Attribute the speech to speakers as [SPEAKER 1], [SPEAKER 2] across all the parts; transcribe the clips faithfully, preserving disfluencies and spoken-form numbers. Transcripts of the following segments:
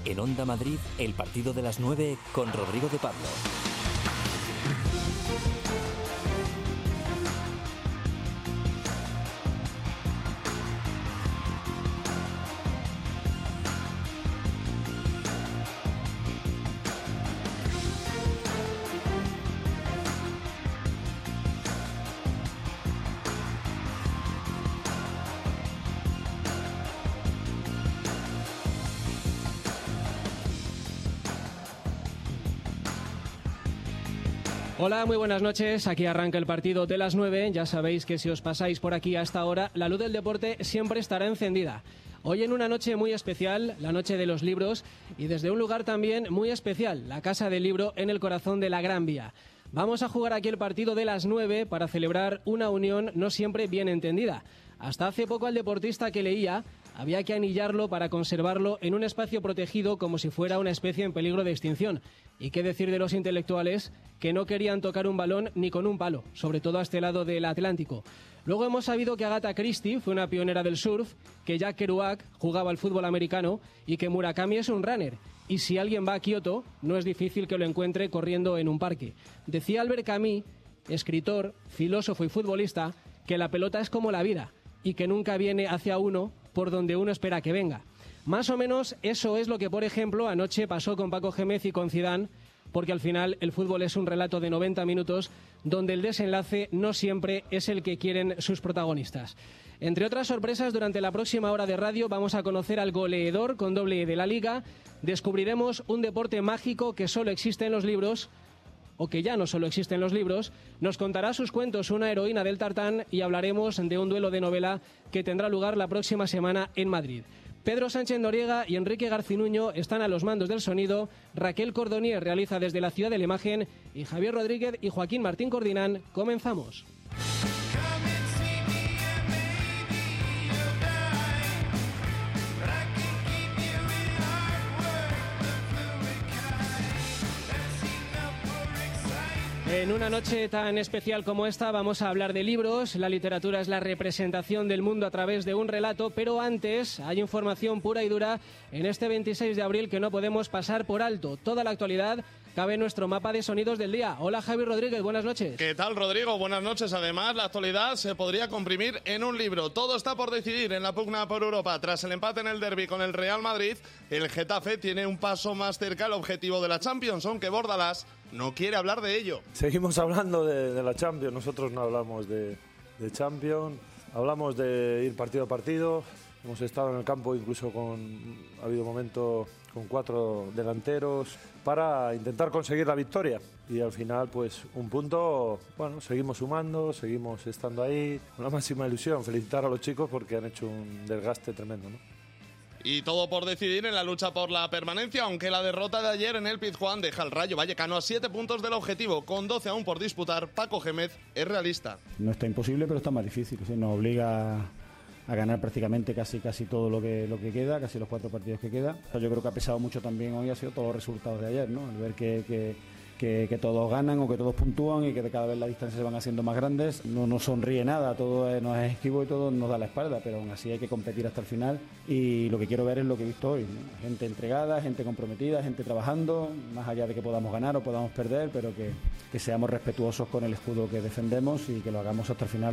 [SPEAKER 1] En Onda Madrid, el partido de las nueve con Rodrigo de Pablo.
[SPEAKER 2] Hola, muy buenas noches. Aquí arranca el partido de las nueve. Ya sabéis que si os pasáis por aquí a esta hora, la luz del deporte siempre estará encendida. Hoy en una noche muy especial, la noche de los libros, y desde un lugar también muy especial, la Casa del Libro en el corazón de la Gran Vía. Vamos a jugar aquí el partido de las nueve para celebrar una unión no siempre bien entendida. Hasta hace poco al deportista que leía había que anillarlo para conservarlo en un espacio protegido como si fuera una especie en peligro de extinción. Y qué decir de los intelectuales que no querían tocar un balón ni con un palo, sobre todo a este lado del Atlántico. Luego hemos sabido que Agatha Christie fue una pionera del surf, que Jack Kerouac jugaba al fútbol americano y que Murakami es un runner. Y si alguien va a Kioto, no es difícil que lo encuentre corriendo en un parque. Decía Albert Camus, escritor, filósofo y futbolista, que la pelota es como la vida y que nunca viene hacia uno por donde uno espera que venga. Más o menos eso es lo que, por ejemplo, anoche pasó con Paco Gémez y con Zidane, porque al final el fútbol es un relato de noventa minutos donde el desenlace no siempre es el que quieren sus protagonistas. Entre otras sorpresas, durante la próxima hora de radio vamos a conocer al goleador con doble E de la Liga, descubriremos un deporte mágico que solo existe en los libros, o que ya no solo existe en los libros, nos contará sus cuentos una heroína del tartán y hablaremos de un duelo de novela que tendrá lugar la próxima semana en Madrid. Pedro Sánchez Noriega y Enrique Garcinuño están a los mandos del sonido, Raquel Cordonier realiza desde la Ciudad de la Imagen y Javier Rodríguez y Joaquín Martín Cordinán. Comenzamos. En una noche tan especial como esta vamos a hablar de libros. La literatura es la representación del mundo a través de un relato, pero antes hay información pura y dura en este veintiséis de abril que no podemos pasar por alto. Toda la actualidad cabe en nuestro mapa de sonidos del día. Hola Javi Rodríguez, buenas noches.
[SPEAKER 3] ¿Qué tal, Rodrigo? Buenas noches. Además, la actualidad se podría comprimir en un libro. Todo está por decidir en la pugna por Europa. Tras el empate en el derbi con el Real Madrid, el Getafe tiene un paso más cerca al objetivo de la Champions, aunque Bordalás no quiere hablar de ello.
[SPEAKER 4] Seguimos hablando de, de la Champions. Nosotros no hablamos de, de Champions. Hablamos de ir partido a partido. Hemos estado en el campo incluso con... Ha habido momentos con cuatro delanteros para intentar conseguir la victoria. Y al final, pues, un punto... Bueno, seguimos sumando, seguimos estando ahí. Con la máxima ilusión. Felicitar a los chicos porque han hecho un desgaste tremendo, ¿no?
[SPEAKER 3] Y todo por decidir en la lucha por la permanencia, aunque la derrota de ayer en el Pizjuán deja al Rayo Vallecano a siete puntos del objetivo. Con doce aún por disputar, Paco Gémez es realista.
[SPEAKER 5] No está imposible, pero está más difícil. ¿Sí? Nos obliga a ganar prácticamente casi casi todo lo que lo que queda, casi los cuatro partidos que queda. Yo creo que ha pesado mucho también hoy ha sido todos los resultados de ayer, ¿no? El ver que... que Que, que todos ganan o que todos puntúan y que de cada vez las distancias se van haciendo más grandes. No nos sonríe nada, todo es, nos es esquivo y todo nos da la espalda, pero aún así hay que competir hasta el final y lo que quiero ver es lo que he visto hoy, ¿no? Gente entregada, gente comprometida, gente trabajando, más allá de que podamos ganar o podamos perder, pero que, que seamos respetuosos con el escudo que defendemos y que lo hagamos hasta el final.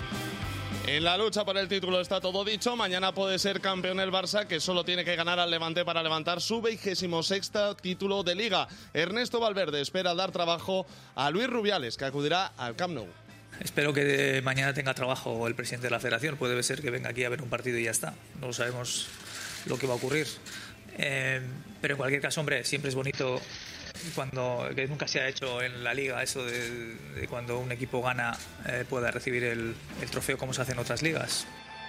[SPEAKER 3] En la lucha por el título está todo dicho. Mañana puede ser campeón el Barça, que solo tiene que ganar al Levante para levantar su vigésimo sexto título de Liga. Ernesto Valverde espera dar trabajo a Luis Rubiales, que acudirá al Camp Nou.
[SPEAKER 6] Espero que mañana tenga trabajo el presidente de la Federación. Puede ser que venga aquí a ver un partido y ya está. No sabemos lo que va a ocurrir. Eh, pero en cualquier caso, hombre, siempre es bonito... Cuando que nunca se ha hecho en la Liga eso de, de cuando un equipo gana eh, pueda recibir el, el trofeo como se hace en otras ligas.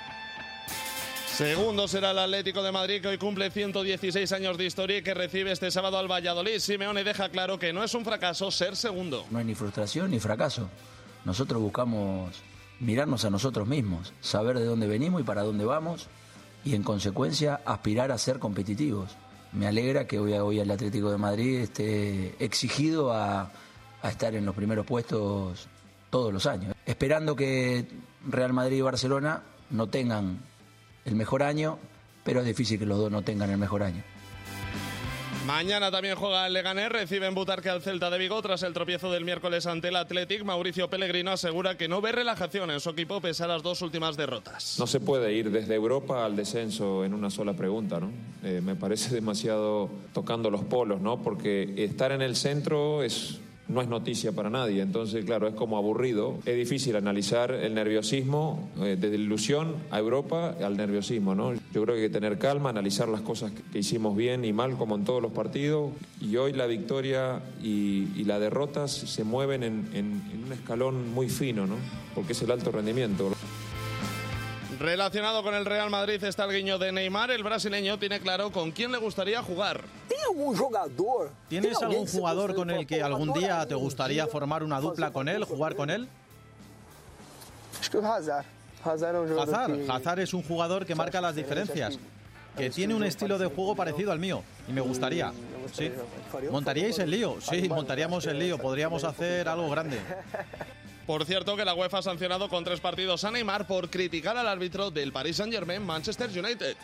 [SPEAKER 3] Segundo será el Atlético de Madrid, que hoy cumple ciento dieciséis años de historia y que recibe este sábado al Valladolid. Simeone deja claro que no es un fracaso ser segundo.
[SPEAKER 7] No hay ni frustración ni fracaso. Nosotros buscamos mirarnos a nosotros mismos, saber de dónde venimos y para dónde vamos y en consecuencia aspirar a ser competitivos. Me alegra que hoy, hoy el Atlético de Madrid esté exigido a, a estar en los primeros puestos todos los años. Esperando que Real Madrid y Barcelona no tengan el mejor año, pero es difícil que los dos no tengan el mejor año.
[SPEAKER 3] Mañana también juega el Leganés, recibe en Butarque al Celta de Vigo tras el tropiezo del miércoles ante el Athletic. Mauricio Pellegrino asegura que no ve relajación en su equipo pese a las dos últimas derrotas.
[SPEAKER 8] No se puede ir desde Europa al descenso en una sola pregunta, ¿no? Eh, me parece demasiado tocando los polos, ¿no? Porque estar en el centro es... no es noticia para nadie, entonces claro, es como aburrido. Es difícil analizar el nerviosismo eh, desde la ilusión a Europa al nerviosismo, ¿no? Yo creo que hay que tener calma, analizar las cosas que hicimos bien y mal como en todos los partidos, y hoy la victoria y, y la derrota se mueven en, en, en un escalón muy fino, ¿no? Porque es el alto rendimiento.
[SPEAKER 3] Relacionado con el Real Madrid está el guiño de Neymar. El brasileño tiene claro con quién le gustaría jugar.
[SPEAKER 9] ¿Tienes algún jugador con el que algún día te gustaría formar una dupla con él, jugar con él? Hazard. Hazard es un jugador que marca las diferencias, que tiene un estilo de juego parecido al mío y me gustaría. Sí. ¿Montaríais el lío? Sí, montaríamos el lío. Podríamos hacer algo grande.
[SPEAKER 3] Por cierto, que la UEFA ha sancionado con tres partidos a Neymar por criticar al árbitro del Paris Saint-Germain Manchester United.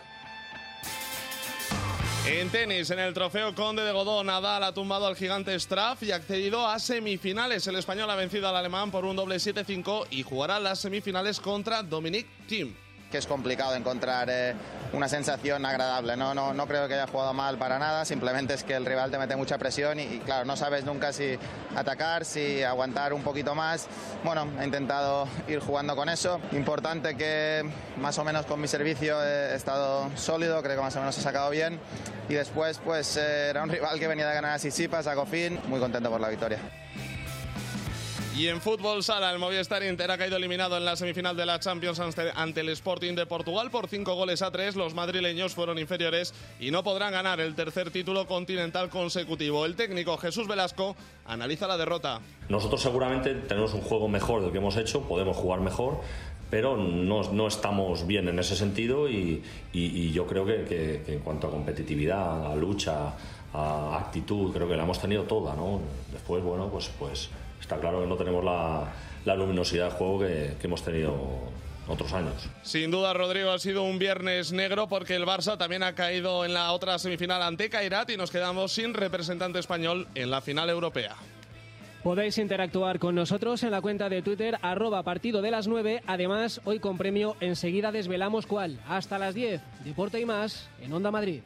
[SPEAKER 3] En tenis, en el Trofeo Conde de Godó, Nadal ha tumbado al gigante Struff y ha accedido a semifinales. El español ha vencido al alemán por un doble siete cinco y jugará las semifinales contra Dominic Thiem.
[SPEAKER 10] Que es complicado encontrar eh, una sensación agradable, ¿no? No, no creo que haya jugado mal para nada, simplemente es que el rival te mete mucha presión y, y claro, no sabes nunca si atacar, si aguantar un poquito más. Bueno, he intentado ir jugando con eso. Importante que más o menos con mi servicio he estado sólido, creo que más o menos he sacado bien. Y después, pues eh, era un rival que venía de ganar a Tsitsipas, a Goffin, muy contento por la victoria.
[SPEAKER 3] Y en fútbol sala, el Movistar Inter ha caído eliminado en la semifinal de la Champions ante el Sporting de Portugal por cinco goles a tres. Los madrileños fueron inferiores y no podrán ganar el tercer título continental consecutivo. El técnico Jesús Velasco analiza la derrota.
[SPEAKER 11] Nosotros seguramente tenemos un juego mejor del que hemos hecho, podemos jugar mejor, pero no, no estamos bien en ese sentido y, y, y yo creo que, que, que en cuanto a competitividad, a lucha, a actitud, creo que la hemos tenido toda, ¿no? Después, bueno, pues... pues está claro que no tenemos la, la luminosidad de juego que, que hemos tenido otros años.
[SPEAKER 3] Sin duda, Rodrigo, ha sido un viernes negro porque el Barça también ha caído en la otra semifinal ante Kairat y nos quedamos sin representante español en la final europea.
[SPEAKER 2] Podéis interactuar con nosotros en la cuenta de Twitter, arroba partido de las nueve. Además, hoy con premio enseguida desvelamos cuál. Hasta las diez, Deporte y más en Onda Madrid.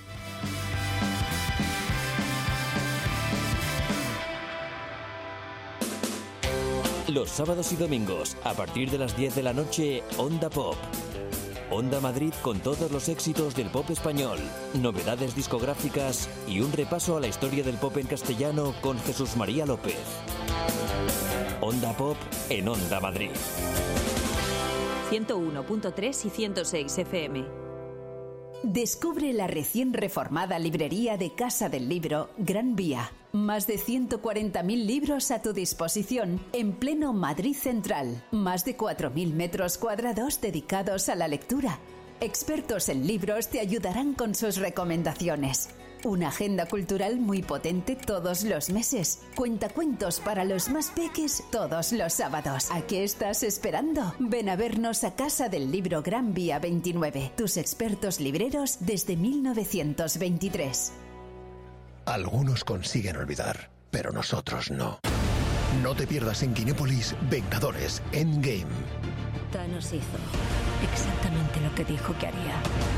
[SPEAKER 1] Los sábados y domingos, a partir de las diez de la noche, Onda Pop. Onda Madrid con todos los éxitos del pop español, novedades discográficas y un repaso a la historia del pop en castellano con Jesús María López. Onda Pop en Onda Madrid.
[SPEAKER 12] ciento uno punto tres y ciento seis F M.
[SPEAKER 13] Descubre la recién reformada librería de Casa del Libro, Gran Vía. Más de ciento cuarenta mil libros a tu disposición en pleno Madrid Central. Más de cuatro mil metros cuadrados dedicados a la lectura. Expertos en libros te ayudarán con sus recomendaciones. Una agenda cultural muy potente todos los meses. Cuentacuentos para los más peques todos los sábados. ¿A qué estás esperando? Ven a vernos a Casa del Libro Gran Vía veintinueve. Tus expertos libreros desde mil novecientos veintitrés.
[SPEAKER 14] Algunos consiguen olvidar, pero nosotros no. No te pierdas en Kinépolis Vengadores Endgame.
[SPEAKER 15] Thanos hizo exactamente lo que dijo que haría.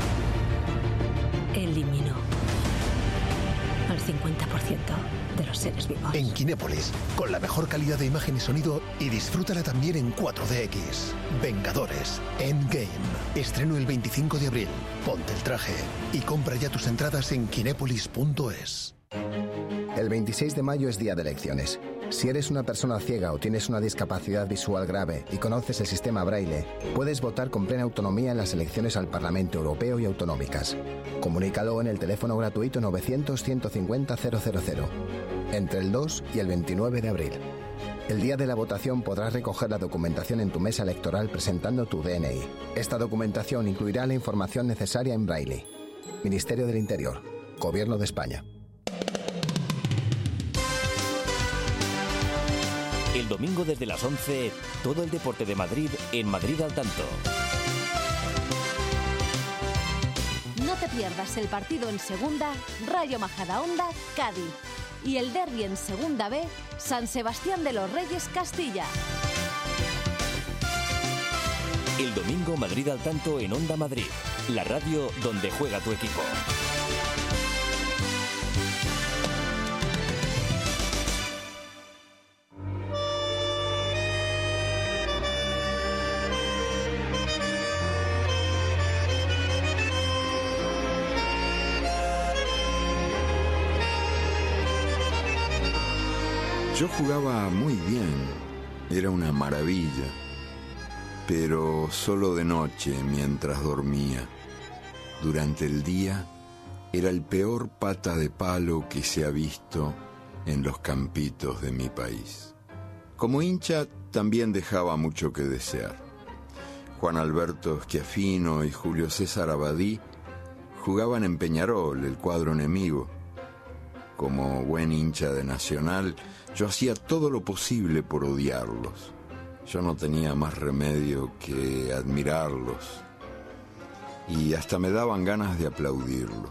[SPEAKER 15] Eliminó al cincuenta por ciento de los seres vivos.
[SPEAKER 14] En Kinépolis, con la mejor calidad de imagen y sonido, y disfrútala también en cuatro D X. Vengadores Endgame. Estreno el veinticinco de abril. Ponte el traje y compra ya tus entradas en kinépolis punto es.
[SPEAKER 16] El veintiséis de mayo es día de elecciones. Si eres una persona ciega o tienes una discapacidad visual grave y conoces el sistema Braille, puedes votar con plena autonomía en las elecciones al Parlamento Europeo y autonómicas. Comunícalo en el teléfono gratuito novecientos, ciento cincuenta, cero cero cero, entre el dos y el veintinueve de abril. El día de la votación podrás recoger la documentación en tu mesa electoral presentando tu D N I. Esta documentación incluirá la información necesaria en Braille. Ministerio del Interior, Gobierno de España.
[SPEAKER 1] El domingo desde las once, todo el deporte de Madrid en Madrid al tanto.
[SPEAKER 17] No te te pierdas el partido en segunda, Rayo Majadahonda, Cádiz. Y el derbi en segunda B, San Sebastián de los Reyes, Castilla.
[SPEAKER 1] El domingo Madrid al tanto en Onda Madrid, la radio donde juega tu equipo.
[SPEAKER 18] Yo jugaba muy bien, era una maravilla, pero solo de noche mientras dormía. Durante el día era el peor pata de palo que se ha visto en los campitos de mi país. Como hincha también dejaba mucho que desear. Juan Alberto Schiaffino y Julio César Abadí jugaban en Peñarol, el cuadro enemigo. Como buen hincha de Nacional, yo hacía todo lo posible por odiarlos. Yo no tenía más remedio que admirarlos. Y hasta me daban ganas de aplaudirlos.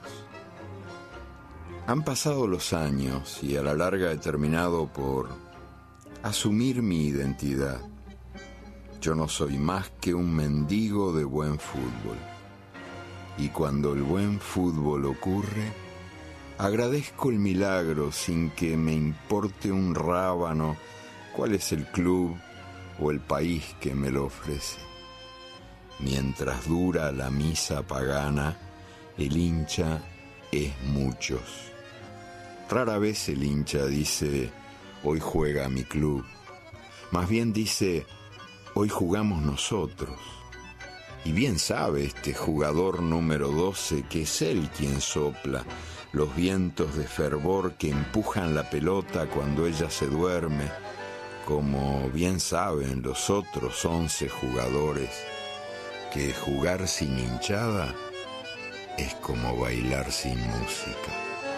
[SPEAKER 18] Han pasado los años y a la larga he terminado por asumir mi identidad. Yo no soy más que un mendigo de buen fútbol. Y cuando el buen fútbol ocurre, agradezco el milagro sin que me importe un rábano cuál es el club o el país que me lo ofrece. Mientras dura la misa pagana, el hincha es muchos. Rara vez el hincha dice, hoy juega mi club. Más bien dice, hoy jugamos nosotros. Y bien sabe este jugador número doce que es él quien sopla los vientos de fervor que empujan la pelota cuando ella se duerme, como bien saben los otros once jugadores, que jugar sin hinchada es como bailar sin música.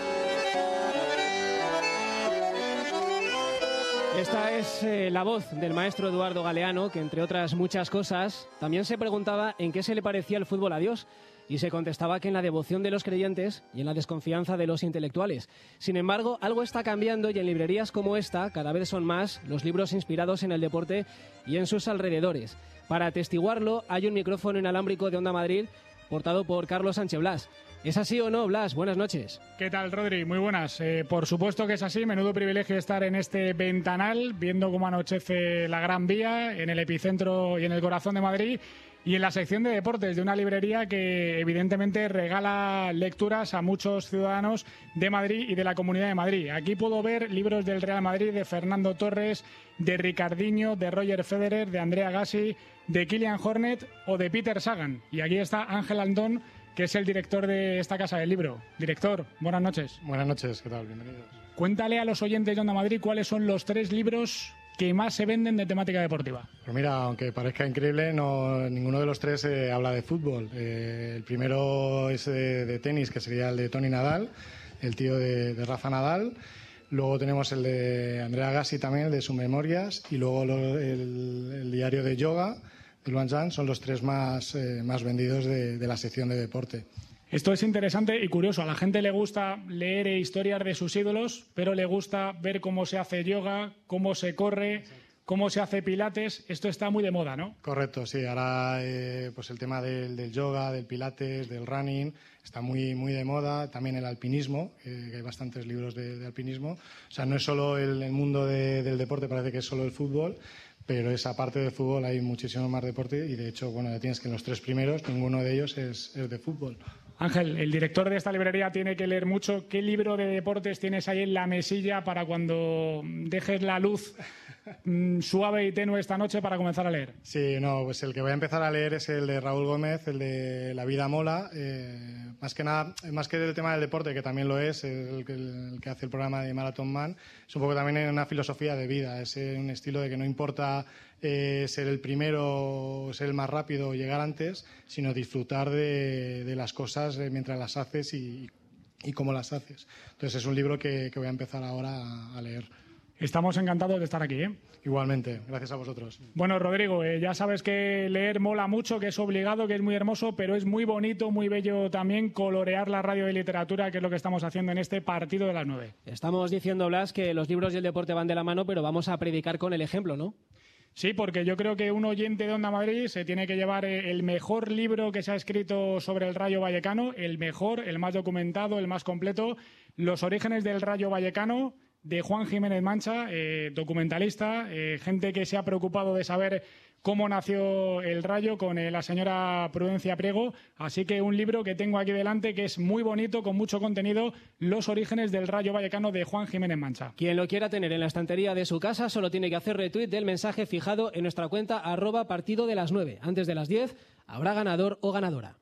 [SPEAKER 2] Esta es eh, la voz del maestro Eduardo Galeano, que entre otras muchas cosas también se preguntaba en qué se le parecía el fútbol a Dios, y se contestaba que en la devoción de los creyentes y en la desconfianza de los intelectuales. Sin embargo, algo está cambiando y en librerías como esta cada vez son más los libros inspirados en el deporte y en sus alrededores. Para atestiguarlo, hay un micrófono inalámbrico de Onda Madrid portado por Carlos Sánchez Blas. ¿Es así o no, Blas? Buenas noches.
[SPEAKER 19] ¿Qué tal, Rodri? Muy buenas. Eh, por supuesto que es así. Menudo privilegio estar en este ventanal, viendo cómo anochece la Gran Vía, en el epicentro y en el corazón de Madrid, y en la sección de deportes de una librería que evidentemente regala lecturas a muchos ciudadanos de Madrid y de la Comunidad de Madrid. Aquí puedo ver libros del Real Madrid, de Fernando Torres, de Ricardinho, de Roger Federer, de Andrea Agassi, de Kilian Hornet o de Peter Sagan. Y aquí está Ángel Andón, que es el director de esta Casa del Libro. Director, buenas noches.
[SPEAKER 20] Buenas noches, ¿qué tal? Bienvenidos.
[SPEAKER 19] Cuéntale a los oyentes de Onda Madrid cuáles son los tres libros que más se venden de temática deportiva.
[SPEAKER 20] Pues mira, aunque parezca increíble, no, ninguno de los tres eh, habla de fútbol. Eh, el primero es de, de tenis, que sería el de Toni Nadal, el tío de, de Rafa Nadal. Luego tenemos el de Andrea Agassi también, el de sus memorias. Y luego lo, el, el diario de yoga, de Luan Zhang, son los tres más, eh, más vendidos de, de la sección de deporte.
[SPEAKER 19] Esto es interesante y curioso. A la gente le gusta leer historias de sus ídolos, pero le gusta ver cómo se hace yoga, cómo se corre, cómo se hace pilates. Esto está muy de moda, ¿no?
[SPEAKER 20] Correcto, sí. Ahora eh, pues el tema del, del yoga, del pilates, del running está muy, muy de moda. También el alpinismo, eh, que hay bastantes libros de, de alpinismo. O sea, no es solo el, el mundo de, del deporte, parece que es solo el fútbol, pero esa parte del fútbol hay muchísimo más deporte y, de hecho, bueno, ya tienes que en los tres primeros ninguno de ellos es, es de fútbol.
[SPEAKER 19] Ángel, el director de esta librería tiene que leer mucho. ¿Qué libro de deportes tienes ahí en la mesilla para cuando dejes la luz mmm, suave y tenue esta noche para comenzar a leer?
[SPEAKER 20] Sí, no, pues el que voy a empezar a leer es el de Raúl Gómez, el de La vida mola. Eh, más que nada, más que el tema del deporte, que también lo es, el, el, el que hace el programa de Marathon Man, es un poco también una filosofía de vida. Es un estilo de que no importa Eh, ser el primero, ser el más rápido o llegar antes, sino disfrutar de, de las cosas eh, mientras las haces y, y cómo las haces. Entonces es un libro que, que voy a empezar ahora a, a leer.
[SPEAKER 19] Estamos encantados de estar aquí, ¿eh?
[SPEAKER 20] Igualmente, gracias a vosotros.
[SPEAKER 19] Bueno, Rodrigo, eh, ya sabes que leer mola mucho, que es obligado, que es muy hermoso, pero es muy bonito, muy bello también colorear la radio de literatura, que es lo que estamos haciendo en este partido de las nueve.
[SPEAKER 2] Estamos diciendo, Blas, que los libros y el deporte van de la mano, pero vamos a predicar con el ejemplo, ¿no?
[SPEAKER 19] Sí, porque yo creo que un oyente de Onda Madrid se tiene que llevar el mejor libro que se ha escrito sobre el Rayo Vallecano, el mejor, el más documentado, el más completo, Los orígenes del Rayo Vallecano, de Juan Jiménez Mancha, eh, documentalista, eh, gente que se ha preocupado de saber cómo nació el Rayo con eh, la señora Prudencia Priego. Así que un libro que tengo aquí delante que es muy bonito, con mucho contenido, Los orígenes del Rayo Vallecano de Juan Jiménez Mancha.
[SPEAKER 2] Quien lo quiera tener en la estantería de su casa solo tiene que hacer retweet del mensaje fijado en nuestra cuenta arroba partido de las nueve. Antes de las diez habrá ganador o ganadora.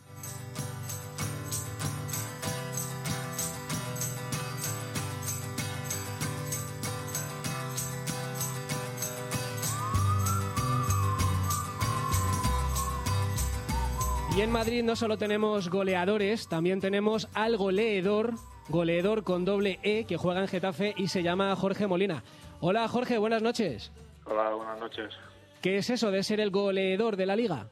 [SPEAKER 2] Y en Madrid no solo tenemos goleadores, también tenemos al goleador, goleador con doble E, que juega en Getafe y se llama Jorge Molina. Hola Jorge, buenas noches.
[SPEAKER 21] Hola, buenas noches.
[SPEAKER 2] ¿Qué es eso de ser el goleador de la Liga?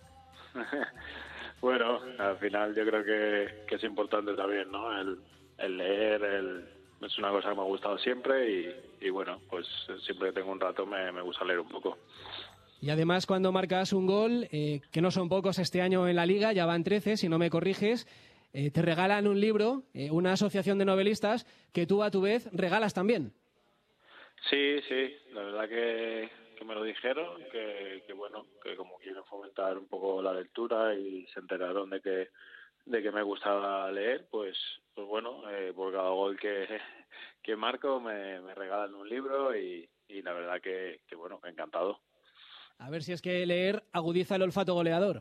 [SPEAKER 21] Bueno, al final yo creo que, que es importante también, ¿no? El, el leer, el, es una cosa que me ha gustado siempre y, y bueno, pues siempre que tengo un rato me, me gusta leer un poco.
[SPEAKER 2] Y además cuando marcas un gol, eh, que no son pocos este año en la Liga, ya van trece, si no me corriges, eh, te regalan un libro, eh, una asociación de novelistas, que tú a tu vez regalas también.
[SPEAKER 21] Sí, sí, la verdad que, que me lo dijeron, que, que bueno, que como quieren fomentar un poco la lectura y se enteraron de que de que me gustaba leer, pues pues bueno, eh, por cada gol que, que marco me, me regalan un libro y, y la verdad que, que bueno, encantado.
[SPEAKER 2] A ver si es que leer agudiza el olfato goleador.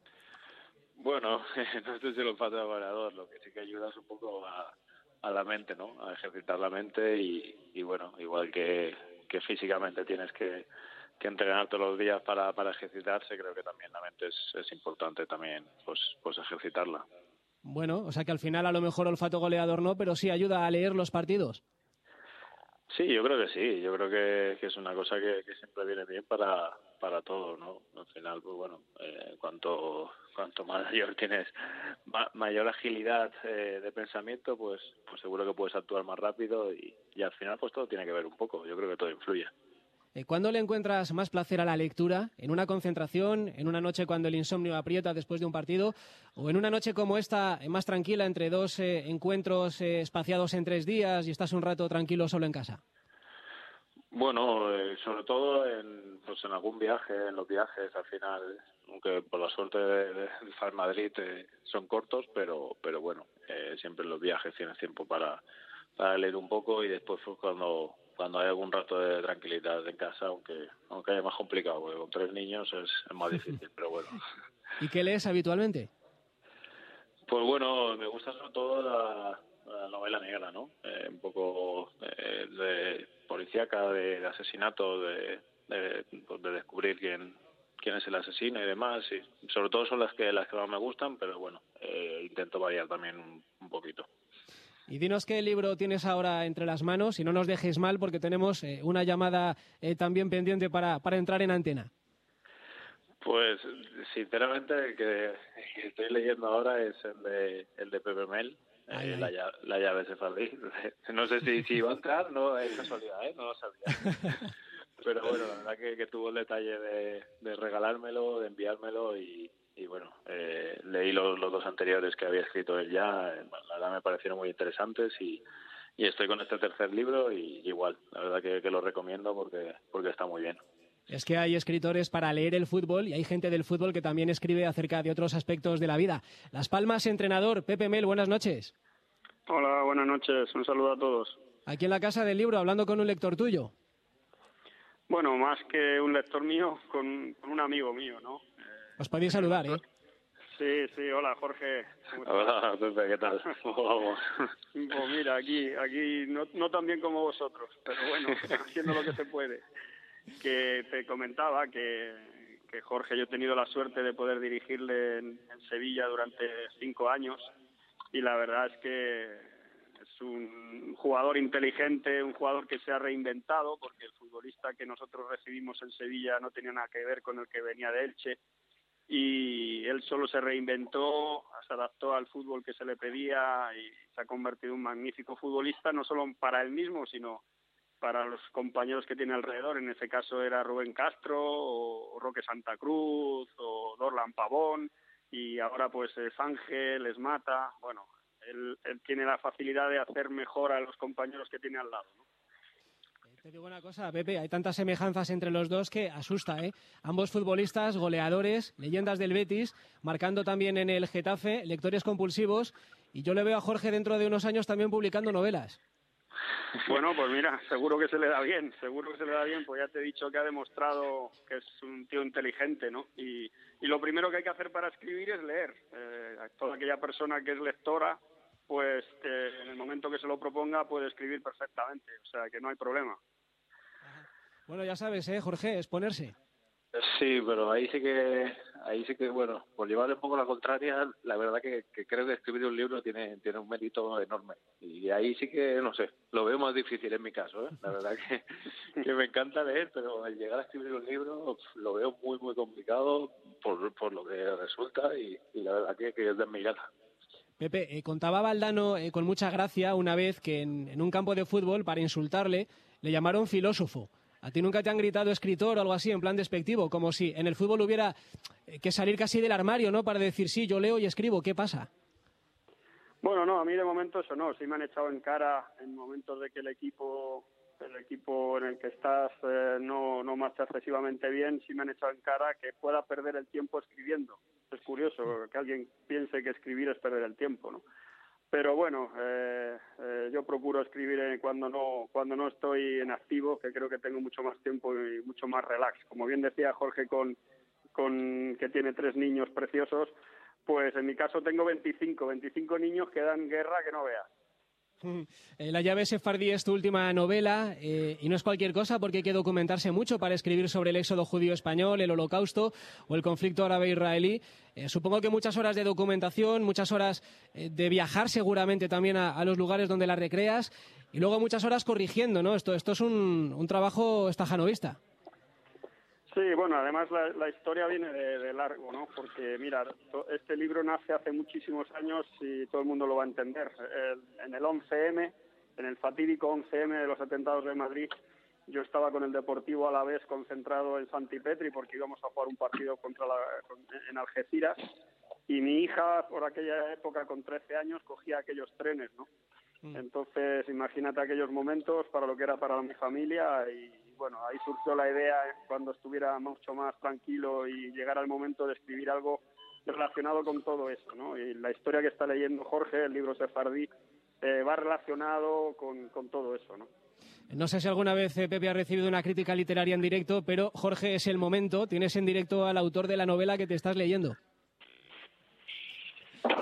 [SPEAKER 21] Bueno, no sé si el olfato goleador, lo que sí que ayuda es un poco a, a la mente, ¿no? A ejercitar la mente y, y bueno, igual que, que físicamente tienes que, que entrenar todos los días para, para ejercitarse, creo que también la mente es, es importante también pues, pues ejercitarla.
[SPEAKER 2] Bueno, o sea que al final a lo mejor olfato goleador no, pero sí ayuda a leer los partidos.
[SPEAKER 21] Sí, yo creo que sí, yo creo que, que es una cosa que, que siempre viene bien para, para todos, ¿no? Al final, pues bueno, eh, cuanto cuanto mayor tienes, ma, mayor agilidad eh, de pensamiento, pues pues seguro que puedes actuar más rápido y, y al final pues todo tiene que ver un poco, yo creo que todo influye.
[SPEAKER 2] ¿Cuándo le encuentras más placer a la lectura? ¿En una concentración? ¿En una noche cuando el insomnio aprieta después de un partido? ¿O en una noche como esta, más tranquila, entre dos eh, encuentros eh, espaciados en tres días y estás un rato tranquilo solo en casa?
[SPEAKER 21] Bueno, eh, sobre todo en, pues en algún viaje, en los viajes, al final, aunque por la suerte de, de estar en Madrid eh, son cortos, pero pero bueno, eh, siempre en los viajes tienes tiempo para, para leer un poco y después pues, cuando... cuando hay algún rato de tranquilidad en casa, aunque aunque haya más complicado, porque con tres niños es, es más difícil, pero bueno.
[SPEAKER 2] ¿Y qué lees habitualmente?
[SPEAKER 21] Pues bueno, me gusta sobre todo la, la novela negra, ¿no? Eh, un poco eh, de policíaca, de, de asesinato, de, de, pues de descubrir quién quién es el asesino y demás. Y sobre todo son las que las que más me gustan, pero bueno, eh, intento variar también un, un poquito.
[SPEAKER 2] Y dinos qué libro tienes ahora entre las manos y no nos dejes mal porque tenemos eh, una llamada eh, también pendiente para, para entrar en antena.
[SPEAKER 21] Pues sinceramente el que, el que estoy leyendo ahora es el de, el de Pepe Mel,
[SPEAKER 2] ay,
[SPEAKER 21] eh,
[SPEAKER 2] ay.
[SPEAKER 21] La, llave, la llave sefardí. No sé si, si va a entrar, no es casualidad, ¿eh? No lo sabía. Pero bueno, la verdad que, que tuvo el detalle de, de regalármelo, de enviármelo y... Y bueno, eh, leí los, los dos anteriores que había escrito él ya, eh, la verdad me parecieron muy interesantes y, y estoy con este tercer libro y igual, la verdad que, que lo recomiendo porque porque está muy bien.
[SPEAKER 2] Es que hay escritores para leer el fútbol y hay gente del fútbol que también escribe acerca de otros aspectos de la vida. Las Palmas, entrenador, Pepe Mel, buenas noches.
[SPEAKER 22] Hola, buenas noches, un saludo a todos.
[SPEAKER 2] Aquí en la Casa del Libro, hablando con un lector tuyo.
[SPEAKER 22] Bueno, más que un lector mío, con, con un amigo mío, ¿no?
[SPEAKER 2] Os podéis saludar, ¿eh?
[SPEAKER 22] Sí, sí, hola Jorge.
[SPEAKER 21] Hola Pepe, ¿qué tal? Vamos.
[SPEAKER 22] Pues mira, aquí, aquí no, no tan bien como vosotros, pero bueno, haciendo lo que se puede. Que te comentaba que, que Jorge, yo he tenido la suerte de poder dirigirle en, en Sevilla durante cinco años y la verdad es que es un jugador inteligente, un jugador que se ha reinventado, porque el futbolista que nosotros recibimos en Sevilla no tenía nada que ver con el que venía de Elche, y él solo se reinventó, se adaptó al fútbol que se le pedía y se ha convertido en un magnífico futbolista, no solo para él mismo, sino para los compañeros que tiene alrededor. En ese caso era Rubén Castro, o Roque Santa Cruz, o Dorlan Pavón, y ahora pues es Ángel, es Mata. Bueno, él, él tiene la facilidad de hacer mejor a los compañeros que tiene al lado, ¿no?
[SPEAKER 2] Te digo una cosa, Pepe, hay tantas semejanzas entre los dos que asusta, ¿eh? Ambos futbolistas, goleadores, leyendas del Betis, marcando también en el Getafe, lectores compulsivos, y yo le veo a Jorge dentro de unos años también publicando novelas.
[SPEAKER 22] Bueno, pues mira, seguro que se le da bien, seguro que se le da bien, pues ya te he dicho que ha demostrado que es un tío inteligente, ¿no? Y, y lo primero que hay que hacer para escribir es leer. Eh, toda aquella persona que es lectora, pues eh, en el momento que se lo proponga puede escribir perfectamente, o sea que no hay problema.
[SPEAKER 2] Bueno, ya sabes, ¿eh, Jorge? Exponerse.
[SPEAKER 21] Sí, pero ahí sí que, ahí sí que, bueno, por llevarle un poco la contraria, la verdad que, que creo que escribir un libro tiene, tiene un mérito enorme. Y ahí sí que, no sé, lo veo más difícil en mi caso, ¿eh? La verdad que, que me encanta leer, pero el llegar a escribir un libro lo veo muy, muy complicado por, por lo que resulta, y, y la verdad que, que es de admirada.
[SPEAKER 2] Pepe, eh, contaba Valdano eh, con mucha gracia una vez que en, en un campo de fútbol, para insultarle, le llamaron filósofo. ¿A ti nunca te han gritado escritor o algo así en plan despectivo? Como si en el fútbol hubiera que salir casi del armario, ¿no? Para decir, sí, yo leo y escribo. ¿Qué pasa?
[SPEAKER 22] Bueno, no, a mí de momento eso no. Sí me han echado en cara en momentos de que el equipo el equipo en el que estás eh, no, no marcha excesivamente bien. Sí me han echado en cara que pueda perder el tiempo escribiendo. Es curioso que alguien piense que escribir es perder el tiempo, ¿no? Pero bueno, eh, eh, yo procuro escribir cuando no cuando no estoy en activo, que creo que tengo mucho más tiempo y mucho más relax. Como bien decía Jorge, con, con que tiene tres niños preciosos, pues en mi caso tengo veinticinco, veinticinco niños que dan guerra que no veas.
[SPEAKER 2] La llave sefardí es tu última novela, eh, y no es cualquier cosa porque hay que documentarse mucho para escribir sobre el éxodo judío español, el holocausto o el conflicto árabe-israelí. Eh, supongo que muchas horas de documentación, muchas horas eh, de viajar seguramente también a, a los lugares donde las recreas, y luego muchas horas corrigiendo, ¿no? Esto, esto es un, un trabajo estajanovista.
[SPEAKER 22] Sí, bueno, además la, la historia viene de, de largo, ¿no? Porque, mira, este libro nace hace muchísimos años y todo el mundo lo va a entender. El, en el once eme, en el fatídico once eme de los atentados de Madrid, yo estaba con el Deportivo Alavés concentrado en Santipetri porque íbamos a jugar un partido contra la, en Algeciras, y mi hija, por aquella época, con trece años, cogía aquellos trenes, ¿no? Entonces, imagínate aquellos momentos para lo que era para mi familia, y bueno, ahí surgió la idea cuando estuviera mucho más tranquilo y llegara el momento de escribir algo relacionado con todo eso, ¿no? Y la historia que está leyendo Jorge, el libro sefardí, eh, va relacionado con, con todo eso, ¿no?
[SPEAKER 2] No sé si alguna vez eh, Pepe ha recibido una crítica literaria en directo, pero Jorge, es el momento. Tienes en directo al autor de la novela que te estás leyendo.
[SPEAKER 21] Sí, no,